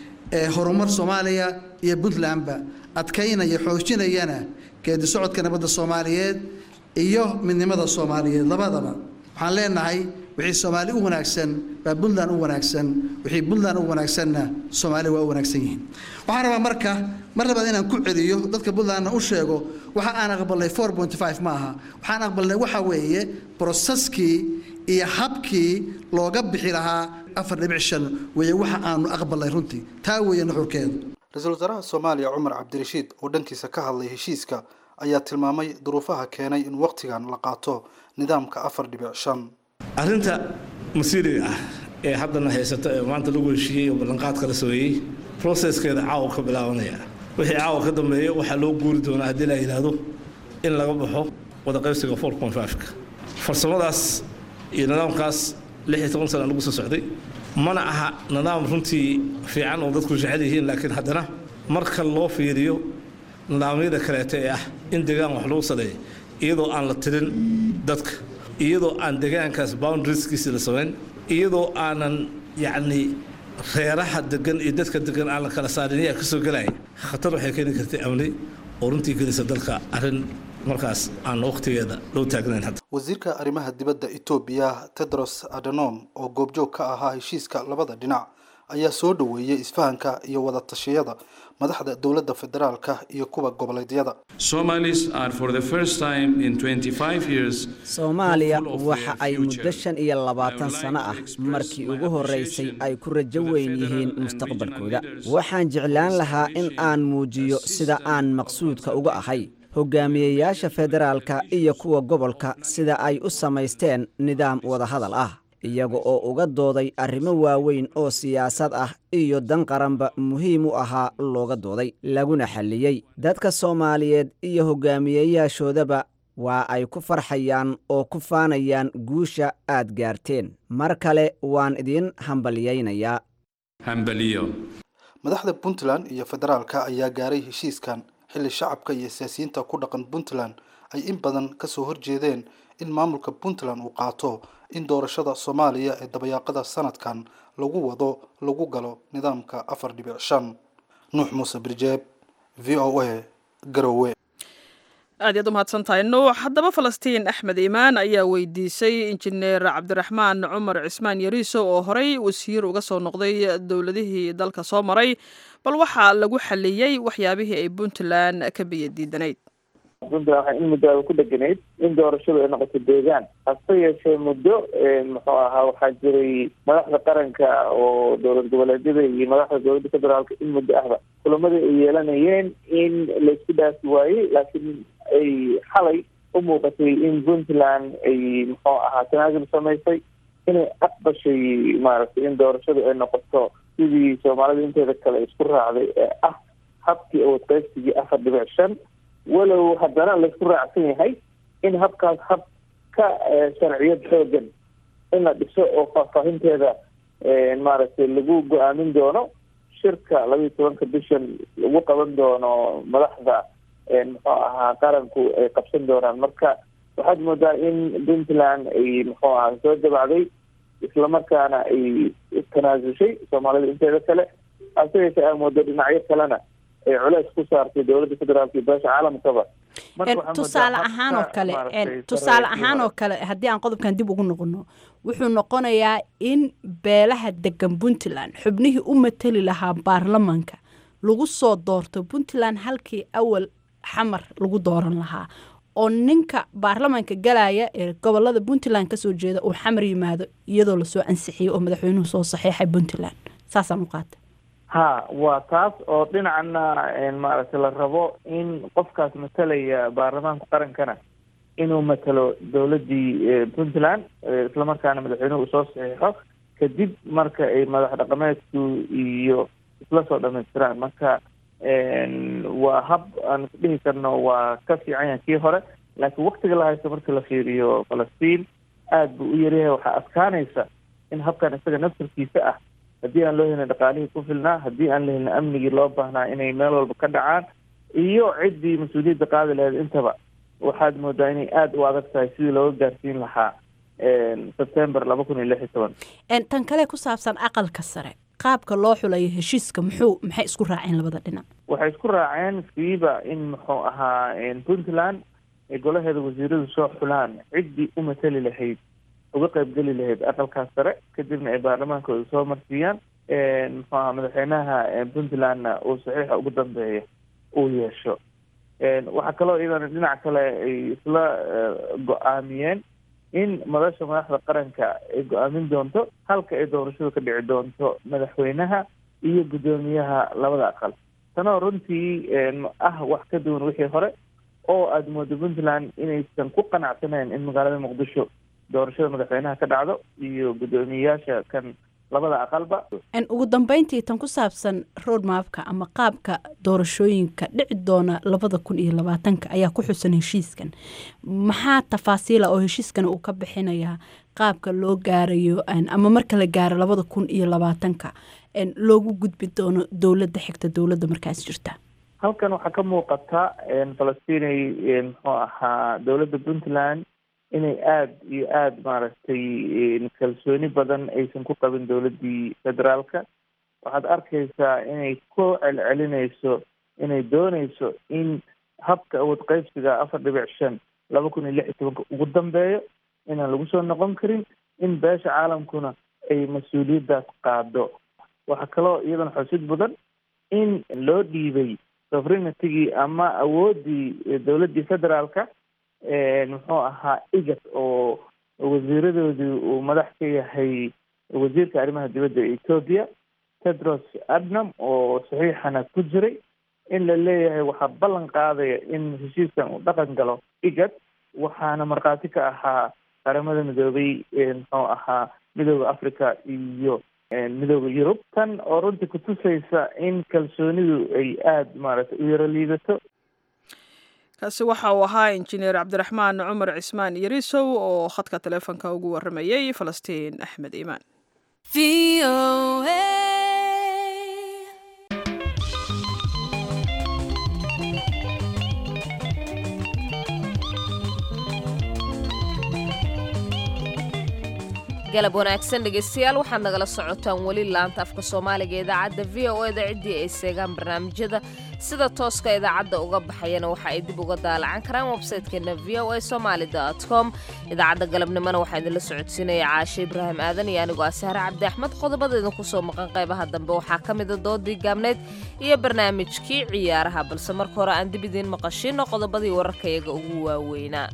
ee horumar Soomaaliya iyo Puntlandba adkaynaya xoojinayana geedi socodka nabadda Soomaaliyeed iyo midnimada Soomaaliyeed labadaba waxaan leenahay wixii Soomaali u wanaagsan baa Puntland u wanaagsan wixii Puntland u wanaagsanna Soomaali waa u wanaagsan yihiin waxaan rabaa marka mar labaad inaan ku celiyo dadka Puntlandna u sheego waxa aan aqbalay four point five ma aha waxaan aqbalay waxa weeye processkii iyo habkii looga bixi lahaa afar dhibic shan weeye waxa aanu aqbalay runtii taa weeye nuxurkeedu ra-iisul wasaaraha Soomaaliya Cumar Cabdirashiid oo dhankiisa ka hadlay heshiiska ayaa tilmaamay duruufaha keenay in waqtigan la qaato nidaamka afar dhibic shan arrinta masiiriga ah ee haddana haysata ee maanta lagu heshiiyey oo ballanqaadka la sameeyey processkeeda caawa ka bilaabanaya wixii caawa ka dambeeya waxaa loo guuri doonaa haddii la yidhaahdo in laga baxo wada qaybsiga four point five-ka farsamadaas iyo nidaamkaas lix iyo toban sana lagu soo socday mana aha nidaam runtii fiican oo dadku jecel yihiin laakiin haddana marka loo fiiriyo nidaamyada kaleeta ee ah in deegaan wax lagu saleeyo iyadoo aan la tirin dadka iyadoo aan deegaankaas boundarieskiisa la samayn iyadoo aanan yacni reeraha degan iyo dadka degan aan la kala saarin ayaa ka soo gelaya khatar waxay keeni kartay amni oo runtii gelisa dalka arrin markaas aan waqtigeeda loo taagnayn hadda wasiirka arrimaha dibadda Itoobiya Tedros Adhanom oo goobjoog ka ahaa heshiiska labada dhinac ayaa soo dhaweeyay isfahanka iyo wada tashiyada madaxda dawladda federaalka iyo kuwa goboleedyada Somalis are for the first time in twenty-five years Soomaaliya waxa ay muddo shan iyo labaatan sano ah markii ugu horeysay ay ku rajo weyn yihiin mustaqbalkooda waxaan jeclaan lahaa in aan muujiyo sida aan maqsuudka uga ahay hogaamiyayaasha federaalka iyo kuwa gobolka sida ay u samaysteen nidaam wada hadal ah iyaga oo uga dooday arrimo waaweyn oo siyaasad ah iyo dan qaranba muhiim u ahaa looga dooday laguna xalliyey dadka Soomaaliyeed iyo hogaamiyayaashoodaba waa ay ku farxayaan oo ku faanayaan guusha aad gaarteen mar kale waan idin hambaliyeynayaa hambaliyo madaxda Puntland iyo federaalka ayaa gaaray heshiiskan xilli shacabka iyo siyaasiyiinta ku dhaqan Puntland ay in badan ka soo horjeedeen in maamulka Puntland uu qaato in doorashada Soomaaliya ee dabayaaqada sanadkan lagu wado lagu galo nidaamka afar dhibic shan Nuux Muuse Birjeeb V O A Garowe aad iyo mahadsan tahay Nuux haddaba Falastiin Axmed Iimaan ayaa weydiisay injineer Cabdiraxmaan Cumar Cismaan Yariiso oo horey wasiir uga soo noqday dawladihii dalka soo maray bal waxa lagu xaliyay waxyaabihii ay Puntland ka biyadiidanayd Puntland waxay in muddo ku dhaganayd in doorashadu ay noqoto deegaan hase yeeshee muddo muxuu ahaa waxaa jiray madaxda qaranka oo dowlad goboleedyada iyo madaxda dowladda federaalka in muddo ahba kulamadii ay yeelanayeen in la isku dhaafi waayey laakiin ay xalay u muuqatay in Puntland ay muxuu ahaa tanaasul samaysay inay aqbashay maaragtay in doorashadu ay noqoto sidii Soomaalida inteeda kale isku raacday ee ah habkii oo qaybsigii afar dhibic shan walow haddana la isku raacsan yahay in habkaas hab ka sharciyad xoogan in la dhiso oo faahfaahinteeda maaragtay lagu go-aamin doono shirka labaiyo tobanka bishan lagu qaban doono madaxda muxuu ahaa qaranku ay qabsan doonaan marka waxaad moodaa in Puntland ay muxuu ahaa soo dabacday islamarkaana ay tanaasushay Soomaalida inteeda kale hase yeeshee ay moodo dhinacyo kalena ay culays ku saartay dowladda federaalka iyo beesha caalamkaba tusaale ahaan oo kale tusaale ahaan oo kale haddii aan qodobkan dib ugu noqono wuxuu noqonayaa in beelaha degan Puntland xubnihii u matali lahaa baarlamaanka lagu soo doorto Puntland halkii awal xamar lagu dooran lahaa oo ninka baarlamaanka galaya ee gobolada Puntland ka soo jeeda uu xamar yimaado iyadoo la soo ansixiyay oo madaxweynuhu soo saxiixay Puntland saasaan u qaatay ha waa taas oo dhinacna maaragtay la rabo in qofkaas matalaya baarlamaanka qarankana inuu matalo dowladii Puntland isla markaana madaxweynuhu soo saxiixo kadib marka ay madax dhaqameedku iyo isla soo dhamaystiraan marka waa hab aan dhihi karno waa ka fiican yahay kii hore laakiin waqtiga la haysto marka la fiiriyo Falastiin aad buu u yaryahay waxaa adkaanaysa in habkan isaga naftarkiisa ah haddii aan loo helin dhaqaalihii ku filnaa haddii aan la helin amnigii loo baahnaa inay meel walba ka dhacaan iyo ciddii mas-uuliyadda qaadi lahayd intaba waxaad moodaa inay aada u adag tahay sidii looga gaarsiin lahaa sebtember laba kun iyo lix iyo toban tan kale ku saabsan aqalka sare qaabka loo xulayo heshiiska muxuu maxay isku raaceen labada dhinac waxay isku raaceen siiba in muxuu ahaa puntland ay golaheeda wasiiradu soo xulaan ciddii u matali lahayd uga qaybgeli lahayd aqalkaas sare kadibna ay baarlamaankooda soo marsiiyaan muxuu ahaa madaxweynaha puntlandna uu saxiixa ugu dambeeya uu yeesho waxaa kaloo iyadana dhinac kale ay isla go-aamiyeen in madasha madaxda qaranka ay go-aamin doonto halka ay doorashadu ka dhici doonto madaxweynaha iyo guddoomiyaha labada aqal tanoo runtii ah wax ka duwan wixii hore oo aada moodo puntland inaysan ku qanacsaneyn in magaalada muqdisho doorashada madaxweynaha ka dhacdo iyo guddoomiyeyaasha kan labada aqalba ugu dambeyntii tan ku saabsan road mapka ama qaabka doorashooyinka dhici doona labada kun iyo labaatanka ayaa ku xusan heshiiskan maxaa tafaasiila oo heshiiskan uu ka bixinayaa qaabka loo gaarayo ama marka la gaaro labada kun iyo labaatanka loogu gudbi doono dowladda xigta dowladda markaas jirta halkan waxaa ka muuqata falastinay muxuu ahaa dowladda puntland inay aada iyo aada maaragtay kalsooni badan aysan ku qabin dowladdii federaalka waxaad arkaysaa inay ku celcelinayso inay doonayso in habka awood qaybsiga afar dhibic shan laba kun iyo lix iyo tobanka ugu dambeeyo inaan lagu soo noqon karin in beesha caalamkuna ay mas-uuliyaddaas qaado waxaa kaloo iyadana xusid badan in loo dhiibay sovereignitygii ama awooddii dowladdii federaalka muxuu ahaa igad oo wasiiradoodii uu madax ka yahay wasiirka arrimaha dibadda ee ethoopia tedros adnam oo saxiixana ku jiray in la leeyahay waxaa ballan qaadaya in heshiiskan uu dhaqan galo igad waxaana markhaati ka ahaa qaramada midoobay muxuu ahaa midooda africa iyo midooda yurub tan oo runtii kutusaysa in kalsoonidu ay aada maaragtay u yaro liidato kaasi waxa uu ahaa injineer cabdiraxmaan cumar cismaan yarisow oo khadka taleefonka ugu waramayey falastiin axmed iimaan galab wanaagsan dhegeystayaal waxaad nagala socotaan weli laanta afka soomaaliga ee idaacadda v o eda ciddii ay seegaan barnaamijyada sida tooska idaacadda uga baxayana waxa ay dib uga daalacan karaan websaytekeena v o a somaali dot com idaacadda galabnimona waxaa idinla socodsiinaya caashe ibraahim aadan iyo anigoo asaare cabdi axmed qodobada idinku soo maqan qaybaha dambe waxaa ka mida doodii gaabneyd iyo barnaamijkii ciyaaraha balse marka hore aan dib idiin maqashino qodobadii wararkayaga ugu waaweynaa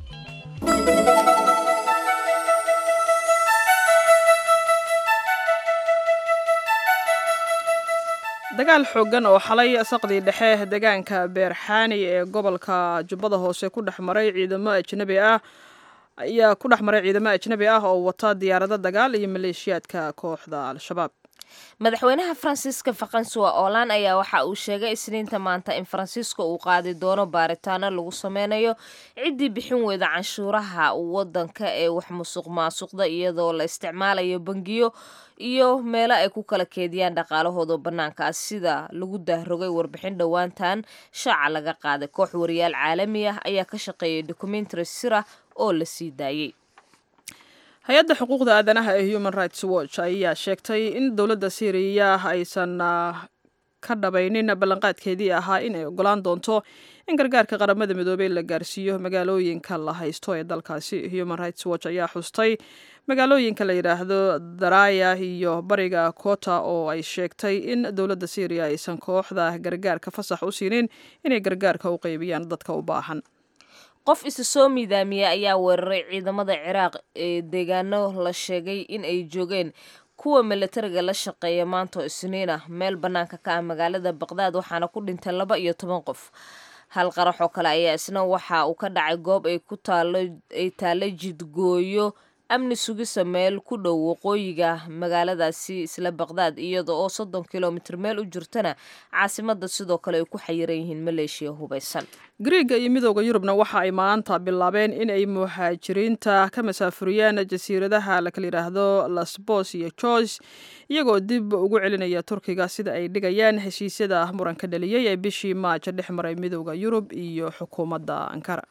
dagaal xooggan oo xalay saqdii dhexe deegaanka beerxaani ee gobolka jubbada hoose ku dhex maray ciidamo ajnabi ah ayaa ku dhex maray ciidamo ajnabi ah oo wata diyaarado dagaal iyo maleeshiyaadka kooxda al-shabaab madaxweynaha faransiiska faransuwa oolan ayaa waxa uu sheegay isniinta maanta in faransiiska uu qaadi doono baaritaano lagu sameynayo ciddii bixin weyda canshuuraha wadanka ee wax musuq maasuqda iyadoo la isticmaalayo bangiyo iyo meelo ay ku kala keediyaan dhaqaalahooda bannaankaas sida lagu dahrogay warbixin dhowaantan shaaca laga qaaday koox wariyaal caalami ah ayaa ka shaqeeyay documentary sira oo la sii daayey hay-adda xuquuqda aadanaha ee human rights watch ayaa sheegtay in dowladda syriya aysan ka dhabaynin ballanqaadkeedii ahaa in ay ogolaan doonto in gargaarka qaramada midoobey la gaarsiiyo magaalooyinka la haysto ee dalkaasi human rights watch ayaa xustay magaalooyinka la yidhaahdo daraya iyo bariga kota oo ay sheegtay in dowladda syriya aysan kooxda gargaarka fasax u siinin inay gargaarka u qeybiyaan dadka u baahan qof isa soo miidaamiyey ayaa weeraray ciidamada ciraaq ee deegaano la sheegay in ay joogeen kuwa milatariga la shaqeeya maanto isniin ah meel bannaanka ka ah magaalada baqdaad waxaana ku dhintay laba iyo toban qof hal qarax oo kale ayaa isna waxa uu ka dhacay goob ay ku taalo ay taalo jidgooyo amni sugisa meel ku dhow waqooyiga magaaladaasi isla baqdaad iyada oo soddon kilomitir meel u jirtana caasimada sidoo kale ay ku xayiran yihiin maleeshiya hubaysan. Griiga iyo midowda Yurubna waxa ay maanta bilaabeen in ay muhaajiriinta ka masaafuriyaan jasiiradaha la kala yiraahdo Lesbos iyo Chios iyagoo dib ugu celinaya Turkiga sida ay dhigayaan heshiisyada muranka dhaliyay ee bishii Maaj dhex maray midowda Yurub iyo xukuumadda Ankara.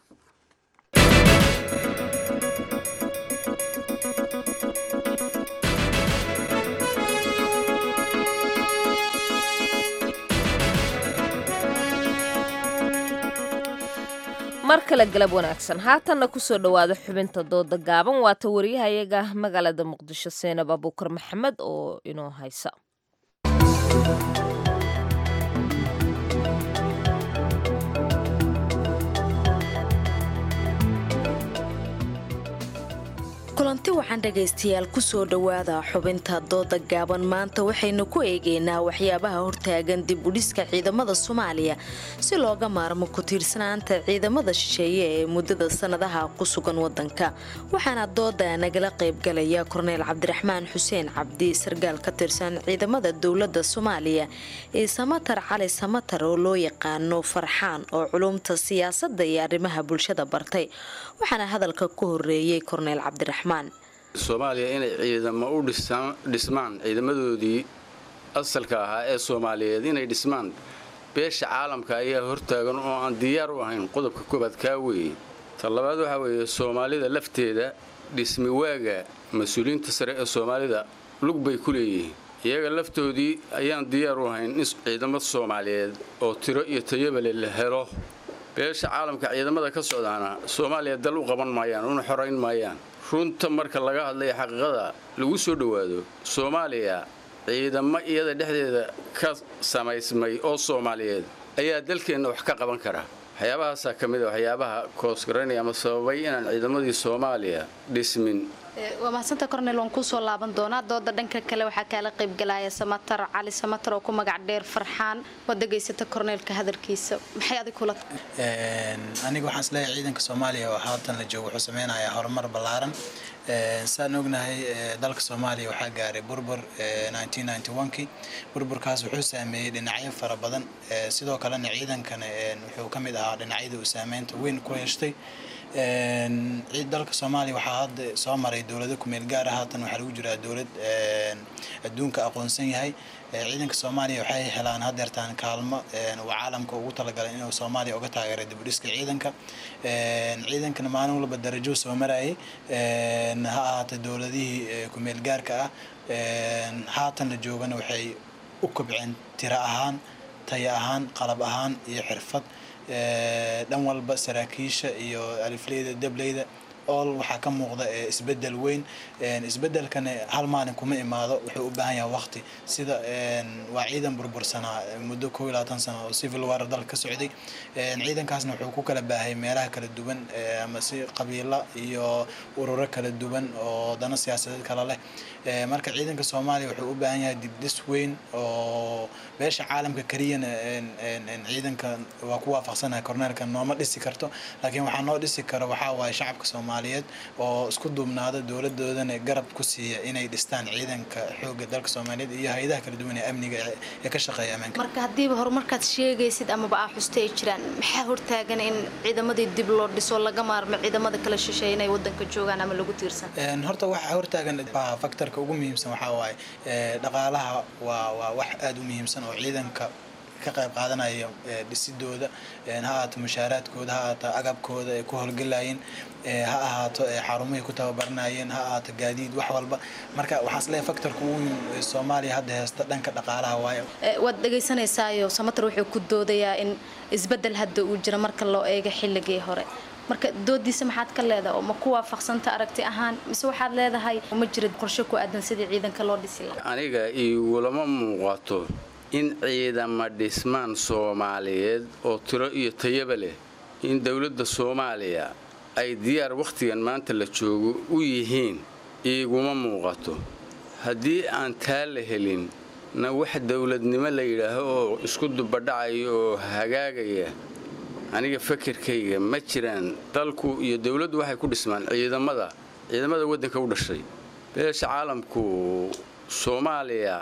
mar kale galab wanaagsan haatanna ku soo dhawaada xubinta dooda gaaban waa ta wariyahayaga magaalada muqdisho Seenab Abuukar Maxamed oo inoo haysa. kulanti waxaan dhagaystayaal ku soo dhawaada xubinta dooda gaaban maanta waxaynu ku eegaynaa waxyaabaha hortaagan dib u dhiska ciidamada Soomaaliya si looga maarmo ku tiirsanaanta ciidamada shisheeye ee muddada sanadaha ku sugan wadanka waxaana dooda nagala qayb galaya Korneyl Cabdiraxmaan Xuseen Cabdi sargaal ka tirsan ciidamada dawladda Soomaaliya ee Samatar Cali Samatar oo loo yaqaano Farxaan oo culumta siyaasadda iyo arrimaha bulshada bartay waxaana hadalka ku horeeyay Korneyl Cabdiraxmaan Soomaaliya inay ciidamo u dhismaan ciidamadoodii asalka ahaa ee Soomaaliyeed inay dhismaan beesha caalamka ayaa hortaagan oo aan diyaar u ahayn qodobka koobaad ka weeyay talabaad waxa weeye Soomaalida lafteeda dhismi waaga mas'uuliyiinta sare ee Soomaalida lug bay ku leeyihiin iyaga laftoodii ayaan diyaar u ahayn in ciidamada Soomaaliyeed oo tiro iyo tayaba la helo beesha caalamka ciidamada ka socdaana Soomaaliya dal u qaban maayaan una xoreyn maayaan runta marka laga hadlayo xaqiiqada lagu soo dhawaado Soomaaliya ciidamo iyada dhexdeeda ka samaysmay oo Soomaaliyeed ayaa dalkeena wax ka qaban kara waxyaabahaas ka mid ah waxyaabaha koosgareynaya ama sababay inaan ciidamadii Soomaaliya dhismin waa mahadsantahay Korneyl waan ku soo laaban doonaa dooda dhanka kale waxa kala qayb galaya Samatar Cali Samatar oo ku magac dheer Farxaan oo dhageysata Korneylka hadalkiisa maxay adiga kula een aniga waxaan isleeyahay ciidanka Soomaaliya oo haatan la joogo wuxuu sameeynaya horumar ballaaran ee saan ognahay dalka Soomaaliya waxa gaaray burbur nineteen ninety-one kii burburkaas wuxuu saameeyay dhinacyo fara badan sidoo kale ciidankana wuxuu kamid ahaa dhinacyada uu saameynta weyn ku yeeshay een ciid dalka Soomaaliya waxa hadda soo maray dawladda ku meel gaar ah haatan waxa lagu jiraa dawlad een adduunka aqoonsan yahay ciidanka Soomaaliya waxay helaan hadeertaan kaalmo een oo caalamka ugu talagalay inuu Soomaaliya uga taageero dib u dhiska ciidanka een ciidankana maalin walba darajo soo maray een ha ahaatay dawladihii ku meel gaarka ah een haatan la joogana waxay u kobceen tiro ahaan tayo ahaan qalab ahaan iyo xirfad ee dhan walba saraakiisha iyo alifleyda dableyda oo waxa ka muuqda isbedel weyn een isbedelkan hal maalin kuma imaado wuxuu u baahan yahay waqti sida een waa ciidan burbursana muddo kow iyo labaatan sano oo civil war dalka ka socday een ciidankaasna wuxuu ku kala baahay meelaha kala duwan ama si qabiilo iyo ururo kala duwan oo dana siyaasadeed kala leh ee marka ciidanka Soomaaliya wuxuu u baahan yahay dib dhis weyn oo beesha caalamka kariyana een een ciidanka waa ku waafaqsanahay Korneylka nooma dhisi karto laakiin waxa noo dhisi karo waxa waay shacabka Soomaaliyeed oo isku duubnaada dawladoodana garab ku siiya inay dhistaan ciidanka xoogga dalka Soomaaliyeed iyo hay'adaha kala duwan ee amniga ee ka shaqeeya ammaanka marka hadii horumarkaad sheegaysid ama baa xustay jiraan maxaa hortaagan in ciidamadii dib loo dhiso laga maarmo ciidamada kala shisheeyay wadanka joogan ama lagu tiirsan een horta waxa hortaagan factor ugu muhiimsan waxa waay ee dhaqaalaha waa waa wax aad u muhiimsan oo ciidanka ka qayb qaadanaya dhisidooda een ha ahaato mushaaraadkooda ha ahaato agabkooda ay ku howlgalayeen ee ha ahaato xarumaha ku tababarnaayeen ha ahaato gaadiid wax walba marka waxa isleeyahay factorka ugu weyn ee Soomaaliya hadda haysta dhanka dhaqaalaha waayo wad dhageysanaysaa Samatar wuxuu ku doodayaa in isbedel hadda uu jiro marka loo eego xilligii hore marka doodiisa maxaad ka leedahay oo ma ku waafaqsanta aragti ahaan mise waxaad leedahay ma jiro qorshe ku aadan sidii ciidanka loo dhisi lahaa aniga iyo lama muuqato in ciidamo dhismaan Soomaaliyeed oo tiro iyo tayaba leh in dawladda Soomaaliya ay diyaar waqtigan maanta la joogo u yihiin iguma muuqato haddii aan taa la helin na wax dawladnimo la yiraahdo oo isku dubadhacayo oo hagaagaya aniga fikirkayga ma jiraan dalku iyo dawladdu waxay ku dhismaan ciidamada ciidamada waddanka u dhashay beesha caalamku Soomaaliya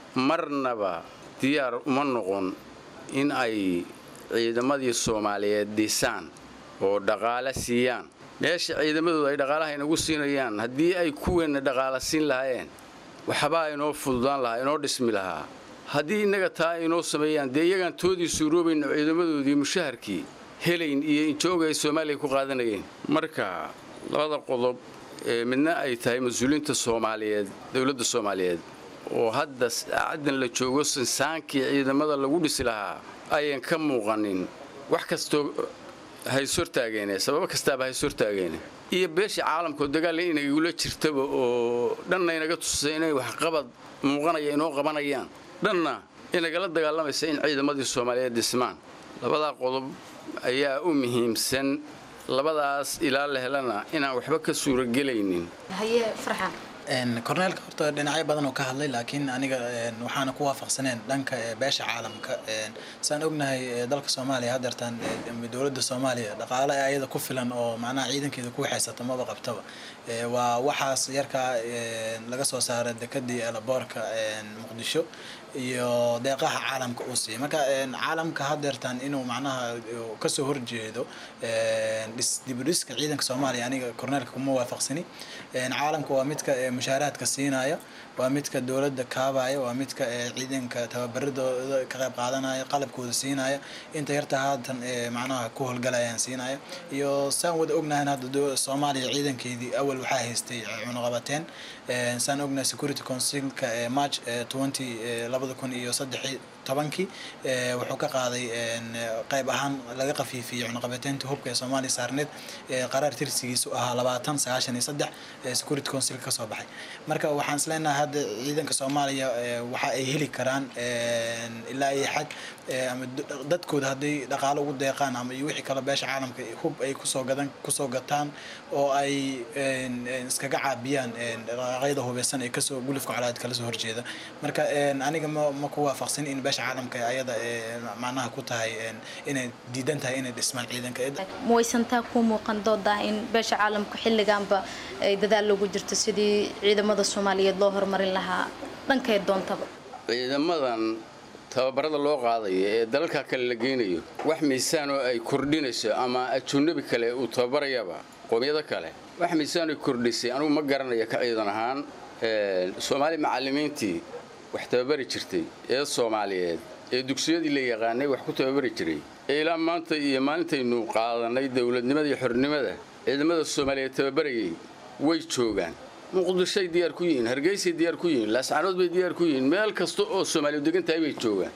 marnaba diyaar uma noqon in ay ciidamadii Soomaaliyeed dhisaan oo dhaqaale siiyaan meesha ciidamadooda ay dhaqaalaha inagu siinayaan haddii ay kuweena dhaqaale siin lahaayeen waxba inoo fududaan lahaa inoo dhismi lahaa haddii inaga taa inoo sameeyaan dee iyagaan toodii suuroobayna ciidamadoodii mushaharkii helayn iyo injooga ay Soomaaliya ku qaadanayeen marka labada qodob ee midna ay tahay mas'uuliyiinta Soomaaliyeed dawladda Soomaaliyeed oo hadda saacadan la joogo sansaankii ciidamada lagu dhisi lahaa ayaan ka muuqanin wax kasto hay surtaageene sabab kastaaba hay surtaageene iyo beesha caalamka dagaal inay ula jirtaba oo dhanna inaga tusay inay wax qabad muuqanaya inoo qabanayaan dhanna inaga la dagaalamaysa in ciidamadii Soomaaliyeed dhismaan labada qodob ayaa u muhiimsan labadaas ilaa la helana inaan waxba ka suuragelaynin haye farxan een korneelka horta dhinacyo badan oo ka hadlay laakiin aniga waxaan ku waafaqsaneen dhanka beesha caalamka een saan ognahay dalka Soomaaliya hadartan dawladda Soomaaliya dhaqaale ayada ku filan oo macnaha ciidankeeda ku xeysata maba qabtaba waa waxaas yarka laga soo saaray dekadii Elborka een Muqdisho iyo deeqaha caalamka oo siiyay marka caalamka hadartan inuu macnaha ka soo horjeedo een dibudhiska ciidanka Soomaaliya aniga korneelka kuma waafaqsani een caalamka waa midka mushaaraadka siinaya waa midka dawladda kaabaya waa midka ciidanka tababaradooda ka qayb qaadanaya qalabkooda siinaya inta yarta haatan macnaha ku howlgalayaan siinaya iyo saan wada ognahay hadda Soomaaliya ciidankeedii awal waxa haystay cunaqabateen saan ognahay Security Council-ka March twenty labada kun iyo saddex iyo tobankii wuxuu ka qaaday qayb ahaan laga qafiifiyay cunaqabateenta hubka ee Soomaaliya saarneed qaraar tirsigiisu ahaa labaatan sagaashan iyo saddex Security Council ka soo baxay marka waxaan isleenahay hadda ciidanka Soomaaliya waxa ay heli karaan ilaa ay xad ama dadkooda haday dhaqaale ugu deeqaan ama wixii kala beesha caalamka hub ay ku soo gadan ku soo gataan oo ay iskaga caabiyaan dhaqaaqyada hubeysan ee ka soo gulufka calaad kala soo horjeeda marka aniga ma ku waafaqsan in beesha caalamka ayada macnaha ku tahay inay diidan tahay inay dhismaan ciidanka mooysantaa ku muuqan dooda in beesha caalamka xilligaanba ay dadaal loogu jirto sidii ciidamada Soomaaliyeed loo horumarin lahaa dhankay doontaba ciidamadan tababarada loo qaadayo ee dalka kale la geenayo wax miisaan oo ay kordhinayso ama ajnabi kale uu tababarayaba qoomiyada kale wax miisaan ay kordhisay anigu ma garanayo ka ciidan ahaan ee Soomaali macallimiintii wax tababari jirtay ee Soomaaliyeed ee dugsiyadii la yaqaanay wax ku tababari jiray ilaa maanta iyo maalintaynu qaadanay dawladnimada iyo xornimada ciidamada Soomaaliyeed tababarayay way joogaan Muqdisho diyaar ku yihiin Hargeysa diyaar ku yihiin Laascaanood bay diyaar ku yihiin meel kasta oo Soomaaliyeed degan tahay bay joogaan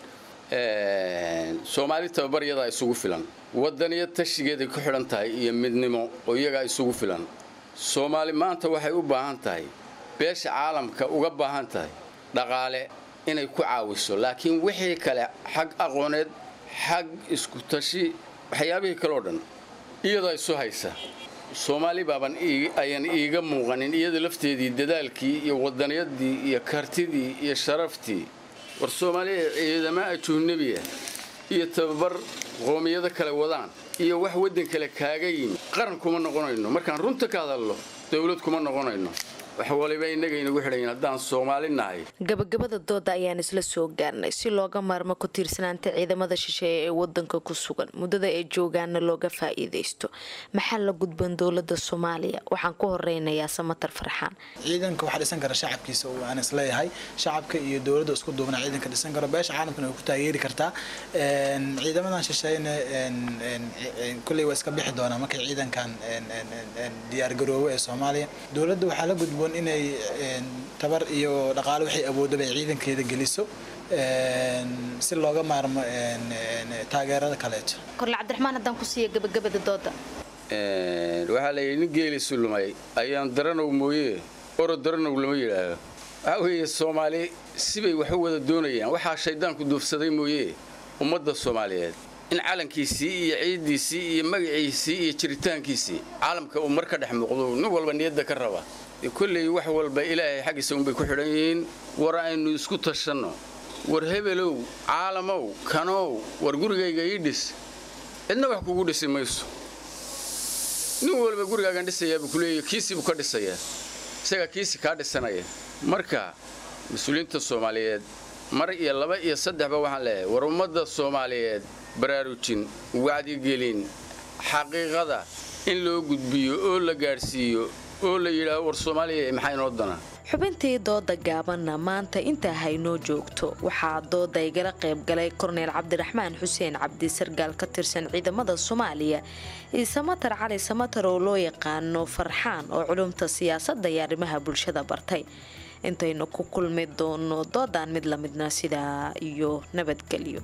ee Soomaali tababariyada isugu filan wadaniya tashigeeda ku xiran tahay iyo midnimo oo iyaga isugu filan Soomaali maanta waxay u baahan tahay beesha caalamka uga baahan tahay dhaqaale inay ku caawiso laakiin wixii kale xag aqooneed xag isku tashi waxyaabihii kale oo dhan iyada isu haysa Soomaali baaban ayaan iiga muuqanin iyada lafteedii dadaalkii iyo wadaniyadii iyo kartidii iyo sharaftii war Soomaaliya ciidamada ajnabiga iyo tababar qoomiyada kale wadaan iyo wax wadan kale kaaga yimid qaran kuma noqonayno markaan runta ka hadalno dawlad kuma noqonayno wax waliba inaga inagu xidhan hadaan Soomaali nahay gabagabada dooda ayaan isla soo gaarnay si looga maarmo ku tiirsanaanta ciidamada shisheeye ee wadanka ku sugan muddada ay joogaana looga faa'iideysto maxaa la gudban dawladda Soomaaliya waxaan ku horeynayaa Samatar Farxaan ciidanka waxa dhisan kara shacabkiisa oo aan isleeyahay shacabka iyo dawladda isku duubna ciidanka dhisan kara beesha caalamkana ku taageeri kartaa een ciidamadan shisheeyna een een kulli waa iska bixi doona markay ciidankan een een diyaar garoowe ee Soomaaliya dawladda waxa la gudban inay tabar iyo dhaqaale waxay awoodaba ciidankeeda geliso een si looga maarmo een taageerada kale Korle Cabdiraxmaan hadan ku siiyo gabagabada dooda ee waxa la yiri geeli sulmay ayaan daranow mooyee oro daranow lama yiraahdo waxa weeye Soomaali sibay wax wada doonayaan waxa shaydaanku duufsaday mooyee ummadda Soomaaliyeed in calankiisii iyo ciidiisii iyo magaciisii iyo jiritaankiisii caalamka uu marka dhex muuqdo nin walba niyada ka raba kulli wax walba Ilaahay xaqiisa un bay ku xidhan yihiin war aynu isku tashano war hebelow caalamow kanow war gurigayga ii dhis idna wax kugu dhisi mayso nin walba gurigaagan dhisayaa buu ku leeyahay kiisi buu ka dhisayaa isaga kiisi kaa dhisanaya marka mas-uuliyiinta Soomaaliyeed mar iyo laba iyo saddexba waxaan leeyahay war ummadda Soomaaliyeed baraarujin wacdi gelin xaqiiqada in loo gudbiyo oo la gaarsiiyo oo la yiraahdo war Soomaaliya maxay noo dana xubintii dooda gaabanna maanta inta haynoo joogto waxaa dooda igala qayb galay Korneel Cabdiraxmaan Xuseen Cabdi Sargaal ka tirsan ciidamada Soomaaliya iyo Samatar Cali Samatar oo loo yaqaano Farxaan oo culumta siyaasadda iyo arrimaha bulshada bartay intaynu ku kulmi doono doodaan mid la midna sida iyo nabadgelyo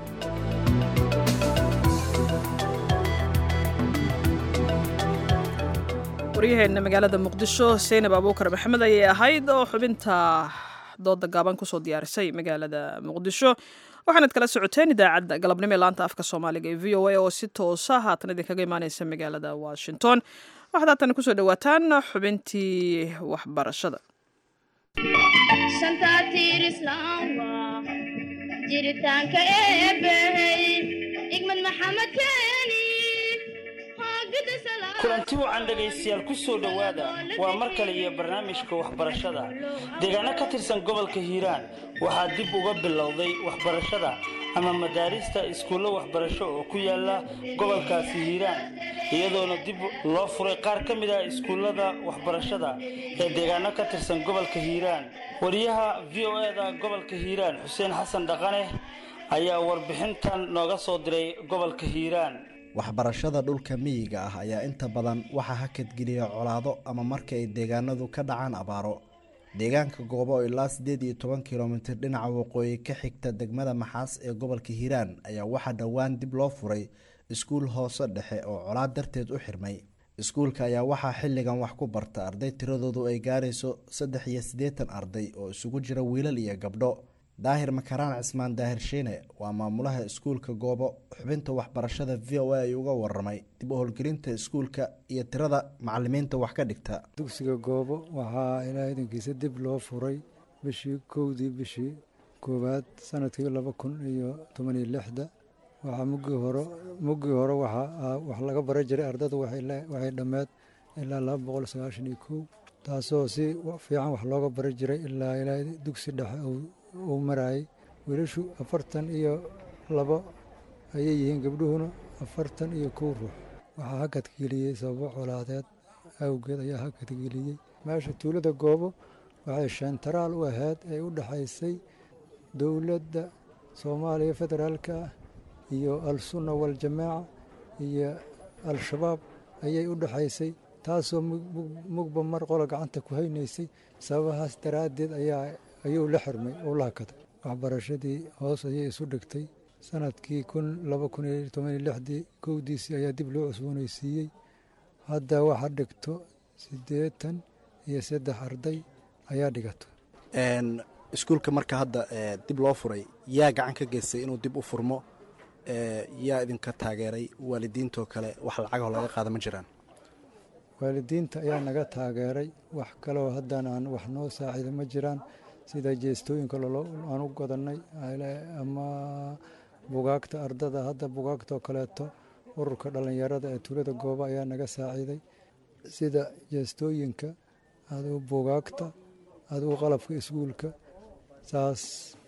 waryaheena magaalada muqdisho Seynab Abuukar Maxamed ayay ahayd oo xubinta dooda gaaban kusoo diyaarisay magaalada muqdisho waxaanad kala socoteen idaacadda galabnimo ee laanta afka Soomaaliga ee V O A oo si toos ah haatan idinkaga imaanaysa magaalada Washington waxaad haatan kusoo dhawaataan xubintii waxbarashada shantaatiir islaamka jiritaanka eebbahey igmad maxamed keeni kulanti wacan dhegaystayaal ku soo dhowaada waa mar kale iyo barnaamijka waxbarashada deegaano ka tirsan gobolka Hiiraan waxaa dib uga bilowday waxbarashada ama madaarista iskuulo waxbarasho oo ku yaala gobolkaasi Hiiraan iyadoona dib loo furay qaar ka mid ah iskuulada waxbarashada ee deegaano ka tirsan gobolka Hiiraan wariyaha V O A da gobolka Hiiraan Xuseen Xasan Dhaqane ayaa warbixintan nooga soo diray gobolka Hiiraan waxbarashada dhulka miyiga ah ayaa inta badan waxa hakad geliya colaado ama marka ay deegaanadu ka dhacaan abaaro deegaanka goobo ilaa sideed iyo toban kiiloomitir dhinaca waqooyi ka xigta degmada Maxaas ee gobolka Hiiraan ayaa waxa dhawaan dib loo furay iskuul hoose dhexe oo colaad darteed u xirmay iskuulka ayaa waxa xilligan wax ku barta arday tiradoodu ay gaarayso saddex iyo siddeetan arday oo isugu jira wiilal iyo gabdho daahir makaraan cismaan daahir shiine waa maamulaha iskuulka goobo xubinta waxbarashada V O A ay uga waramay dib u howlgelinta iskuulka iyo tirada macallimiinta wax ka dhigta dugsiga goobo waxaa ilaa idankiisa dib loo furay bishii kowdii bishii koowaad sanadkii laba kun iyo toban iyo lixda waxaa mugii hore mugii hore waxaa wax laga bara jiray ardada waxay dhammeed ilaa laba boqol sagaashan iyo kow taasoo si fiican wax looga bara jiray ilaa ilaa dugsi dhexe uu marayay wiilashu afartan iyo labo ayay yihiin gabdhuhuna afartan iyo kow ruux waxaa hakad geliyey sababo colaadeed awgeed ayaa hakad geliyey meesha tuulada goobo waxay sheentaraal u ahayd ee u dhexaysay dowladda Soomaaliya federaalka ah iyo al-sunna wal-jamaaca iyo al-shabaab ayay u dhexaysay taasoo mugba mar qolo gacanta ku haynaysay sababahaas daraaddeed ayaa ayuu la xirmay oo la hakaday waxbarashadii hoos ayay isu dhigtay sanadkii kun laba kun iyo toban iyo lixdii kowdiisii ayaa dib loo cusboonaysiiyey hadda waxaa dhigto siddeetan iyo saddex arday ayaa dhigato iskuulka marka hadda dib loo furay yaa gacan ka geystay inuu dib u furmo yaa idinka taageeray waalidiintoo kale wax lacagoo laga qaada ma jiraan waalidiinta ayaa naga taageeray wax kaloo haddana aan wax noo saaciida ma jiraan sida jeestooyinka aan u godannay ama bugaagta ardada hadda bugaagtoo kaleeto ururka dhallinyarada ee tuulada goobo ayaa naga saaciiday sida jeestooyinka aduu bugaagta aduu qalabka iskuulka saas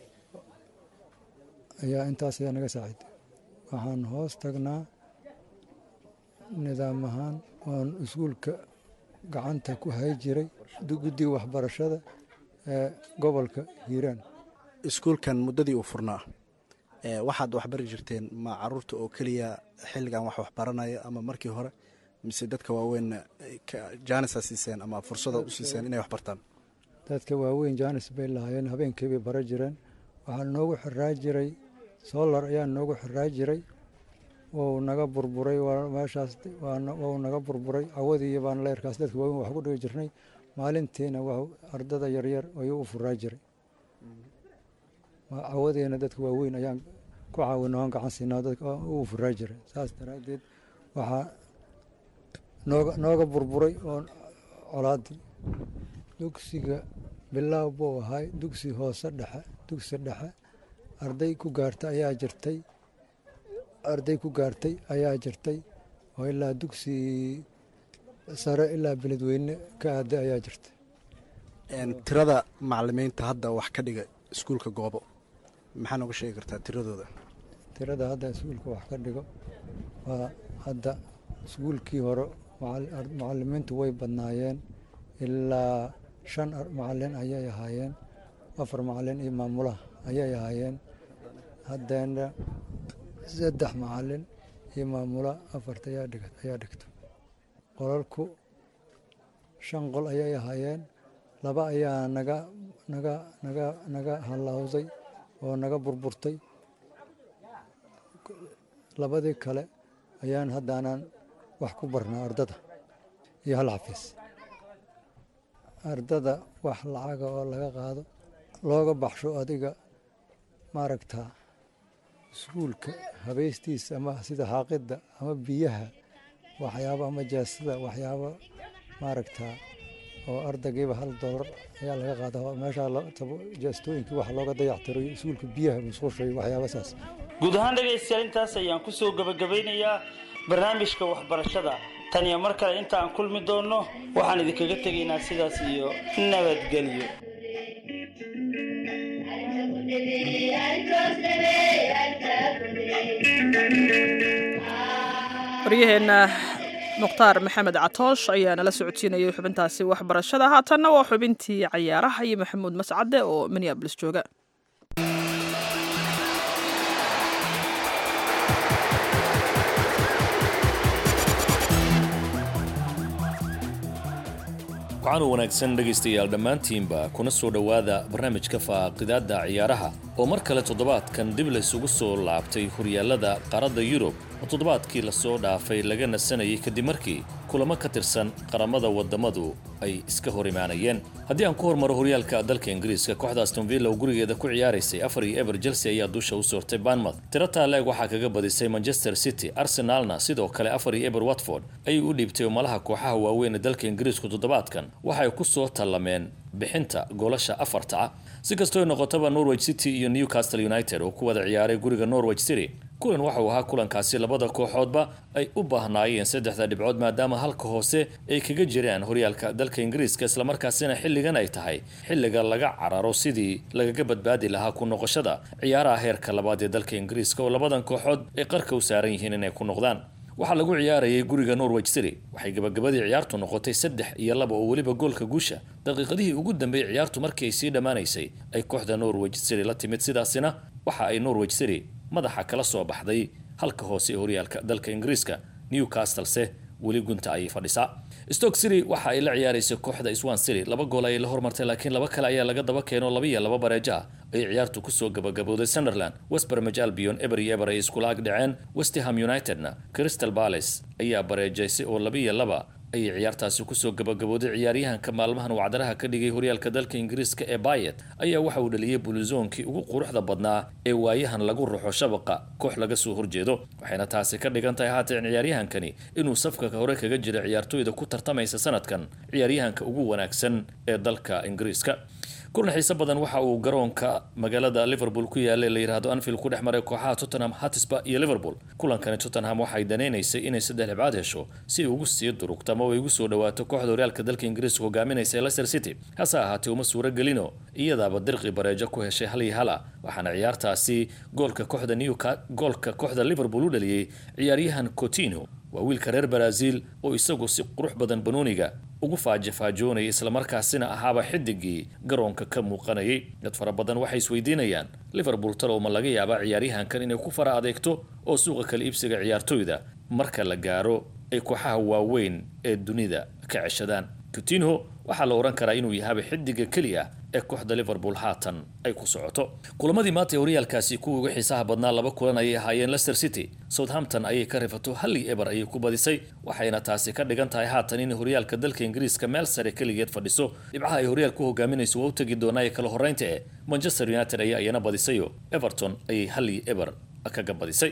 ayaa intaas ayaa naga saaciiday waxaan hoos tagnaa nidaam ahaan oon iskuulka gacanta ku hay jiray guddiga waxbarashada ee gobolka Hiiraan iskuulkan muddadii uu furnaa waxaad waxbari jirteen ma caruurta oo keliya xilligan wax waxbaranaya ama markii hore mise dadka waaweyn jaanisa siiseen ama fursada u siiseen inay wax bartaan dadka waaweyn jaanis bay lahaayeen habeenkii bay bara jireen waxaa noogu xiraa jiray solar ayaa noogu xiraa jiray wuu naga burburay meeshaas wuu naga burburay cawadii baan leerkaas dadka waaweyn wax ku dhigi jirnay maalintiina ardada yaryar ayuu u furaa jiray cawadeena dadka waaweyn ayaan ku caawina aan gacan siinaa dadka u furaa jiray saas daraaddeed waxaa nooga nooga burburay oo colaadii dugsiga bilaaw buu ahay dugsi hoose dhexe dugsi dhexe arday ku gaarta ayaa jirtay arday ku gaartay ayaa jirtay oo ilaa dugsi sare ilaa beledweyne ka aada ayaa jirta. tirada macalimiinta hadda wax ka dhiga iskuulka goobo maxaa nooga sheegi kartaa tiradooda? tirada hadda iskuulka wax ka dhigo waa hadda iskuulkii hore macalimiintu way badnaayeen ilaa shan macalin ayay ahaayeen, afar macalin iyo maamulaha ayay ahaayeen. haddana saddex macalin iyo maamula afarta ayaa dhigto. qolalku shan qol ayay ahaayeen, laba ayaa naga naga naga naga hallawday oo naga burburtay. labadii kale ayaan haddaanaan wax ku barnaa ardada iyo hal xafiis. ardada wax lacaga oo laga qaado looga baxsho adiga maaragtaa iskuulka habaystiisa ama sida xaaqidda ama biyaha waxyaabo ama jaasada waxyaabo maaragtaa oo ardaygiiba hal doolar ayaa laga qaadaa meeshaa jaastooyinkii waxa looga dayactiro iskuulka biyaha musqusha iyo waxyaabasaas. guud ahaan dhegaystayaal intaas ayaan ku soo gabagabeynayaa barnaamijka waxbarashada. tan iyo mar kale inta aan kulmi doonno waxaan idinkaga tegaynaa sidaas iyo nabadgelyo. waryaheena mukhtaar maxamed catoosh ayaa nala socodsiinayay xubintaasi waxbarashada. haatanna waa xubintii cayaaraha iyo maxamuud mascade oo minneabolis jooga. waxaan u wanaagsan dhegaystayaal dhammaantiinba kuna soo dhowaada barnaamijka faaqidaadda ciyaaraha oo mar kale toddobaadkan dib la isugu soo laabtay horyaalada qaaradda yurub oo toddobaadkii lasoo dhaafay laga nasanayay kadib markii kulamo ka tirsan qaramada wadamadu ay iska hor imaanayeen. haddii aan ku hormaro horyaalka dalka ingiriiska, kooxda Aston Villa oo gurigeeda ku ciyaaraysay afar iyo eber Chelsea ayaa dusha u soortay Bournemouth. tirada leeg waxaa kaga badisay Manchester City. Arsenalna sidoo kale afar iyo eber Watford ayay u dhiibtay malaha kooxaha waaweyn ee dalka ingiriiska toddobaadkan waxay ku soo talameen bixinta goolasha afarta. si kastoo noqotaba Norwich City iyo Newcastle United oo ku wada ciyaaray guriga Norwich City, kulan waxa uu ahaa kulankaasi labada kooxoodba ay u baahnaayeen saddexda dhibcood maadaama halka hoose ay kaga jiraan horyaalka dalka ingiriiska, isla markaasina xilligan ay tahay xilliga laga cararo sidii lagaga badbaadi lahaa ku noqoshada ciyaaraha heerka labaad ee dalka ingiriiska oo labadan kooxood ay qarka u saaran yihiin inay ku noqdaan. waxaa lagu ciyaarayay guriga Norwich City, waxay gabagabadii ciyaartu noqotay saddex iyo laba oo waliba goolka guusha daqiiqadihii ugu dambeeyay ciyaartu markii ay sii dhamaanaysay ay kooxda Norwich City la timid. sidaasina waxa ay Norwich City madaxa kala soo baxday halka hoose ee horyaalka dalka ingiriiska. Newcastle se weli gunta ay fadhisaa. Stoke City waxa ay la ciyaaraysay kooxda Swansea City, laba gool ay la hormartay laakiin laba kale ayaa laga daba keenay laba iyo laba bareejo ah ay ciyaartu ku soo gabagabowday. Sunderland, West Bromwich Albion eber iyo eber ay isku laag dhaceen. West Ham Unitedna Crystal Palace ayaa bareejaysay oo laba iyo laba ay ciyaartaasi ku soo gabagabowday. ciyaaryahanka maalmahan wacdaraha ka dhigay horyaalka dalka ingiriiska ee Payet ayaa waxa uu dhaliyay bulizoonkii ugu quruxda badnaa ee waayahan lagu ruxo shabaqa koox laga soo horjeedo, waxayna taasi ka dhigan tahay haateen ciyaaryahankani inuu safka hore kaga jira ciyaartooyda ku tartamaysa sanadkan ciyaaryahanka ugu wanaagsan ee dalka ingiriiska. kulan xiiso badan waxa uu garoonka magaalada Liverpool ku yaalay la yiraahdo Anfield ku dhexmaray kooxaha Tottenham Hotspur iyo Liverpool. kulankani Tottenham waxay daneynaysay inay saddex dhibcood hesho si ugu sii durugto ama ugu soo dhawaato kooxda horyaalka dalka ingiriiska hogaaminaysa Leicester City. hase ahaatee uma suura gelino iyadaaba dirqi bareejo ku heshay hal iyo hal, waxaana ciyaartaasi goolka kooxda Newcastle goolka kooxda Liverpool u dhaliyay ciyaaryahan Coutinho, waa wiilka reer Brazil oo isagu si qurux badan banooniga ugu faajifaajoonay isla markaasina ahaaba xidigii garoonka ka muuqanayay. dad fara badan waxay isweydiinayaan Liverpool talo ma laga yaabaa ciyaaryahankan inay ku fara adeegto oo suuqa kala iibsiga ciyaartooyda marka la gaaro ay kooxaha waaweyn ee dunida ka ceshadaan. Coutinho waxaa la oran karaa inuu yahay xidiga kaliya ee kooxda Liverpool haatan ay ku socoto. kulamadii maanta horyaalkaasi kuwa ugu xiisaha badnaa laba kulan ay ahaayeen. Leicester City Southampton ayay ka rifato hal iyo eber ayay ku badisay, waxayna taasi ka dhigan tahay haatan in horyaalka dalka ingiriiska meel sare kaligeed fadhiso. dhibcaha ay horyaalku hogaaminayso waa u tagi doonaa ee kala horeynta ee Manchester United ayaa iyana badisay, Everton ayay hal iyo eber kaga badisay.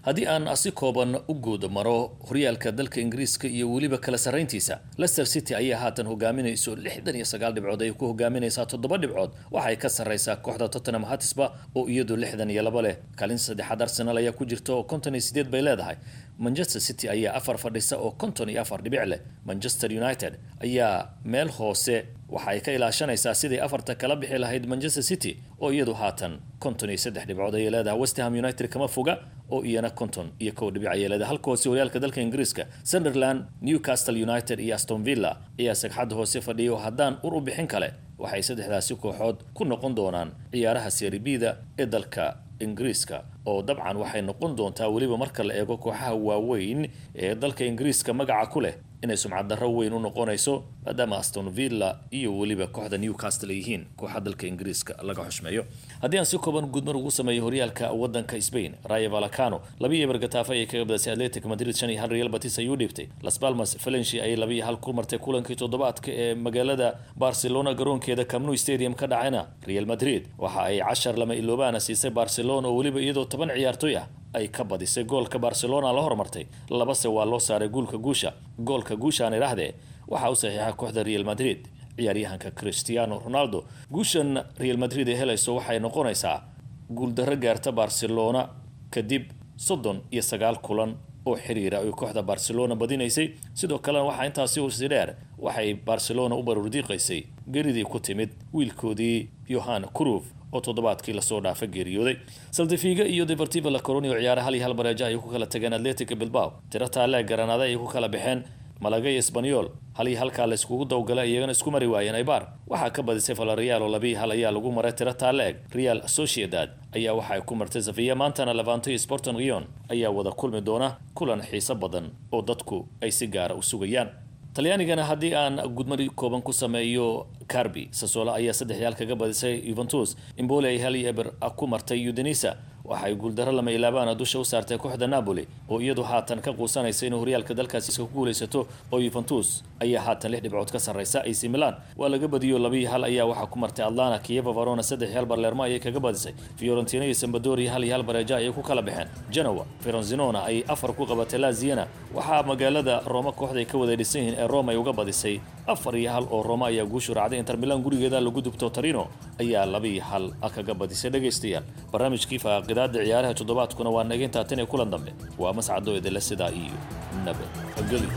haddii aan si kooban u guud maro horyaalka dalka ingiriiska iyo weliba kala sarrayntiisa Leicester City ayaa haatan hogaaminayso lixdan iyo sagaal dhibcood ay ku hogaaminaysaa toddoba dhibcood waxay ka sarreysaa kooxda Tottenham Hotspur oo iyadu lixdan iyo laba leh kaalin saddexaad Arsenal ayaa ku jirta oo konton iyo sideed bay leedahay Manchester City ayaa afar fadhisa oo konton iyo afar dhibic leh Manchester United ayaa meel hoose waxa ay ka ilaashanaysaa sidii afarta kala bixi lahayd Manchester City oo iyadu haatan konton iyo saddex dhibcood ay leedahay West Ham United kama foga oo iyana konton iyo kow dhibic ay leedahay halkaasi horyaalka dalka Ingiriiska Sunderland Newcastle United iyo Aston Villa ayaa sagxad hoose fadhiyo haddaan ur u bixin kale waxay saddexdaasi kooxood ku noqon doonaan ciyaaraha Serie B-da ee dalka Ingiriiska oo dabcan waxay noqon doontaa waliba marka la eego kooxaha waaweyn ee dalka Ingiriiska magaca ku leh inay sumcad darro weyn u noqonayso maadaama Aston Villa iyo waliba kooxda Newcastle yihiin kooxda dalka Ingiriiska laga xushmeeyo haddii aan si kooban gudmar ugu sameeyo horyaalka wadanka Spain Rayo Vallecano laba iyo Getafe ay kaga badisay Atletico Madrid shan iyo hal Real Betis ayuu dhibtay Las Palmas Valencia ay laba iyo hal ku martay kulankii toddobaadka ee magaalada Barcelona garoonkeeda Camp Nou Stadium ka dhacayna Real Madrid waxa ay cashar lama iloobaana siisay Barcelona oo waliba iyadoo toban ciyaartoy ah ay ka badisay goolka Barcelona la hormartay laba se waa loo saaray goolka guusha goolka guusha aan iraahday waxa uu saxiixay kooxda Real Madrid ciyaaryahanka Cristiano Ronaldo guushan Real Madrid ee helayso waxay noqonaysaa guul darro gaarta Barcelona kadib soddon iyo sagaal kulan oo xiriira ay kooxda Barcelona badinaysay sidoo kale waxa intaasi uu sideer waxay Barcelona u baruurdiiqaysay geeridii ku timid wiilkoodii Johan Cruyff oo toddobaadkii la soo dhaafay geeriyooday Celta Vigo iyo Deportivo La Coruña ciyaar hal iyo hal bareejo ay ku kala tageen Atletico Bilbao tirata la Granada ay ku kala baxeen Malaga iyo Espanyol hal iyo halka la iskugu dawgalay iyagana isku mari waayeen Eibar waxa ka badisay Villarreal oo laba iyo hal ayaa lagu maray tirata la Real Sociedad ayaa waxa ay ku martay Sevilla maantana Levante iyo Sporting Lyon ayaa wada kulmi doona kulan xiiso badan oo dadku ay si gaar ah u sugayaan Talyaanigana haddii aan gudmari kooban ku sameeyo Carbi Sassuolo ayaa saddex yaal kaga badisay Juventus Empoli ay hal iyo eber ku martay Udinese waxay guuldaro lama ilaabaan dusha u saartay kooxda Napoli oo iyadu haatan ka quusanaysa inuu horyaalka dalkaasi ku guuleysato oo Juventus ayaa haatan lix dhibcood ka sarreysa A C Milan waa laga badiyo laba iyo hal ayaa waxa ku martay Atlanta Kiev Verona saddex yaal Palermo ayay kaga badisay Fiorentina iyo Sampdoria hal iyo hal bareejo ayay ku kala baxeen Genoa Fiorentina ay afar ku qabatay Lazio waxa magaalada Roma kooxda ay ka wada dhisan yihiin ee Roma ay uga badisay afar iyo hal oo Roma ayaa guushu raacday Inter Milan gurigeeda lagu dubto Torino ayaa laba iyo hal kaga badisay dhageystayaal barnaamijkii faaqidaada ciyaaraha toddobaadkuna waa naga intaa tan kulan dambe waa mascado idin sida iyo nabad gali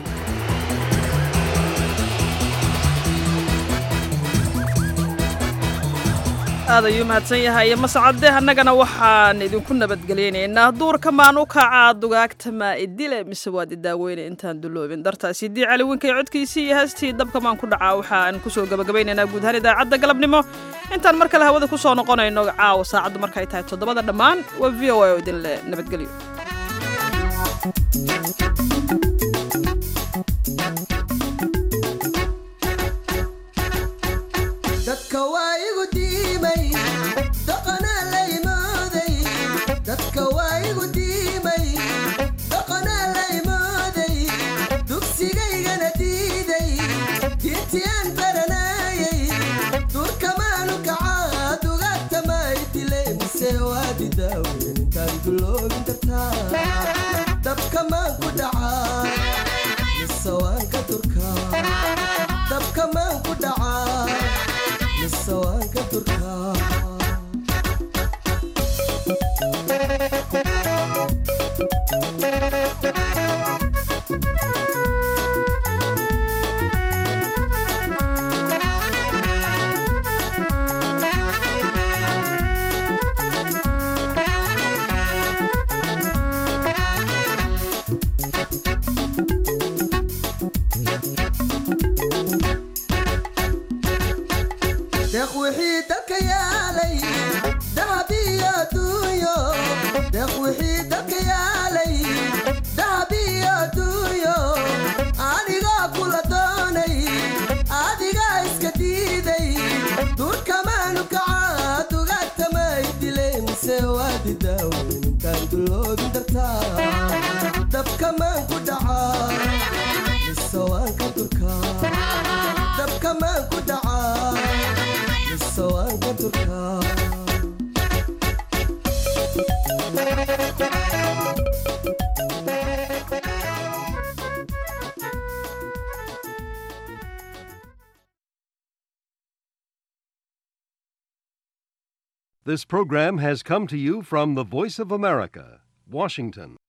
aad ayuu mahadsan yahay mascade annagana waxaan idinku nabadgelinaynaa duurka maan u kacaa dugaagta maa idile mise waad idaaweyne intaan duloobin dartaasi dii cali winkay codkiisii iyo heestii dabka maan ku dhacaa waxaan kusoo gabagabaynaynaa guud ahaan idaacadda galabnimo intaan mar kale hawada kusoo noqonayno caawa saacaddu markay tahay toddobada dhammaan waa v o a oo idin le nabadgelyo dabka maan ku dhacaa misawaanka turkaa dabka maan ku dhacaa misawaanka turkaa This program has come to you from the Voice of America, Washington.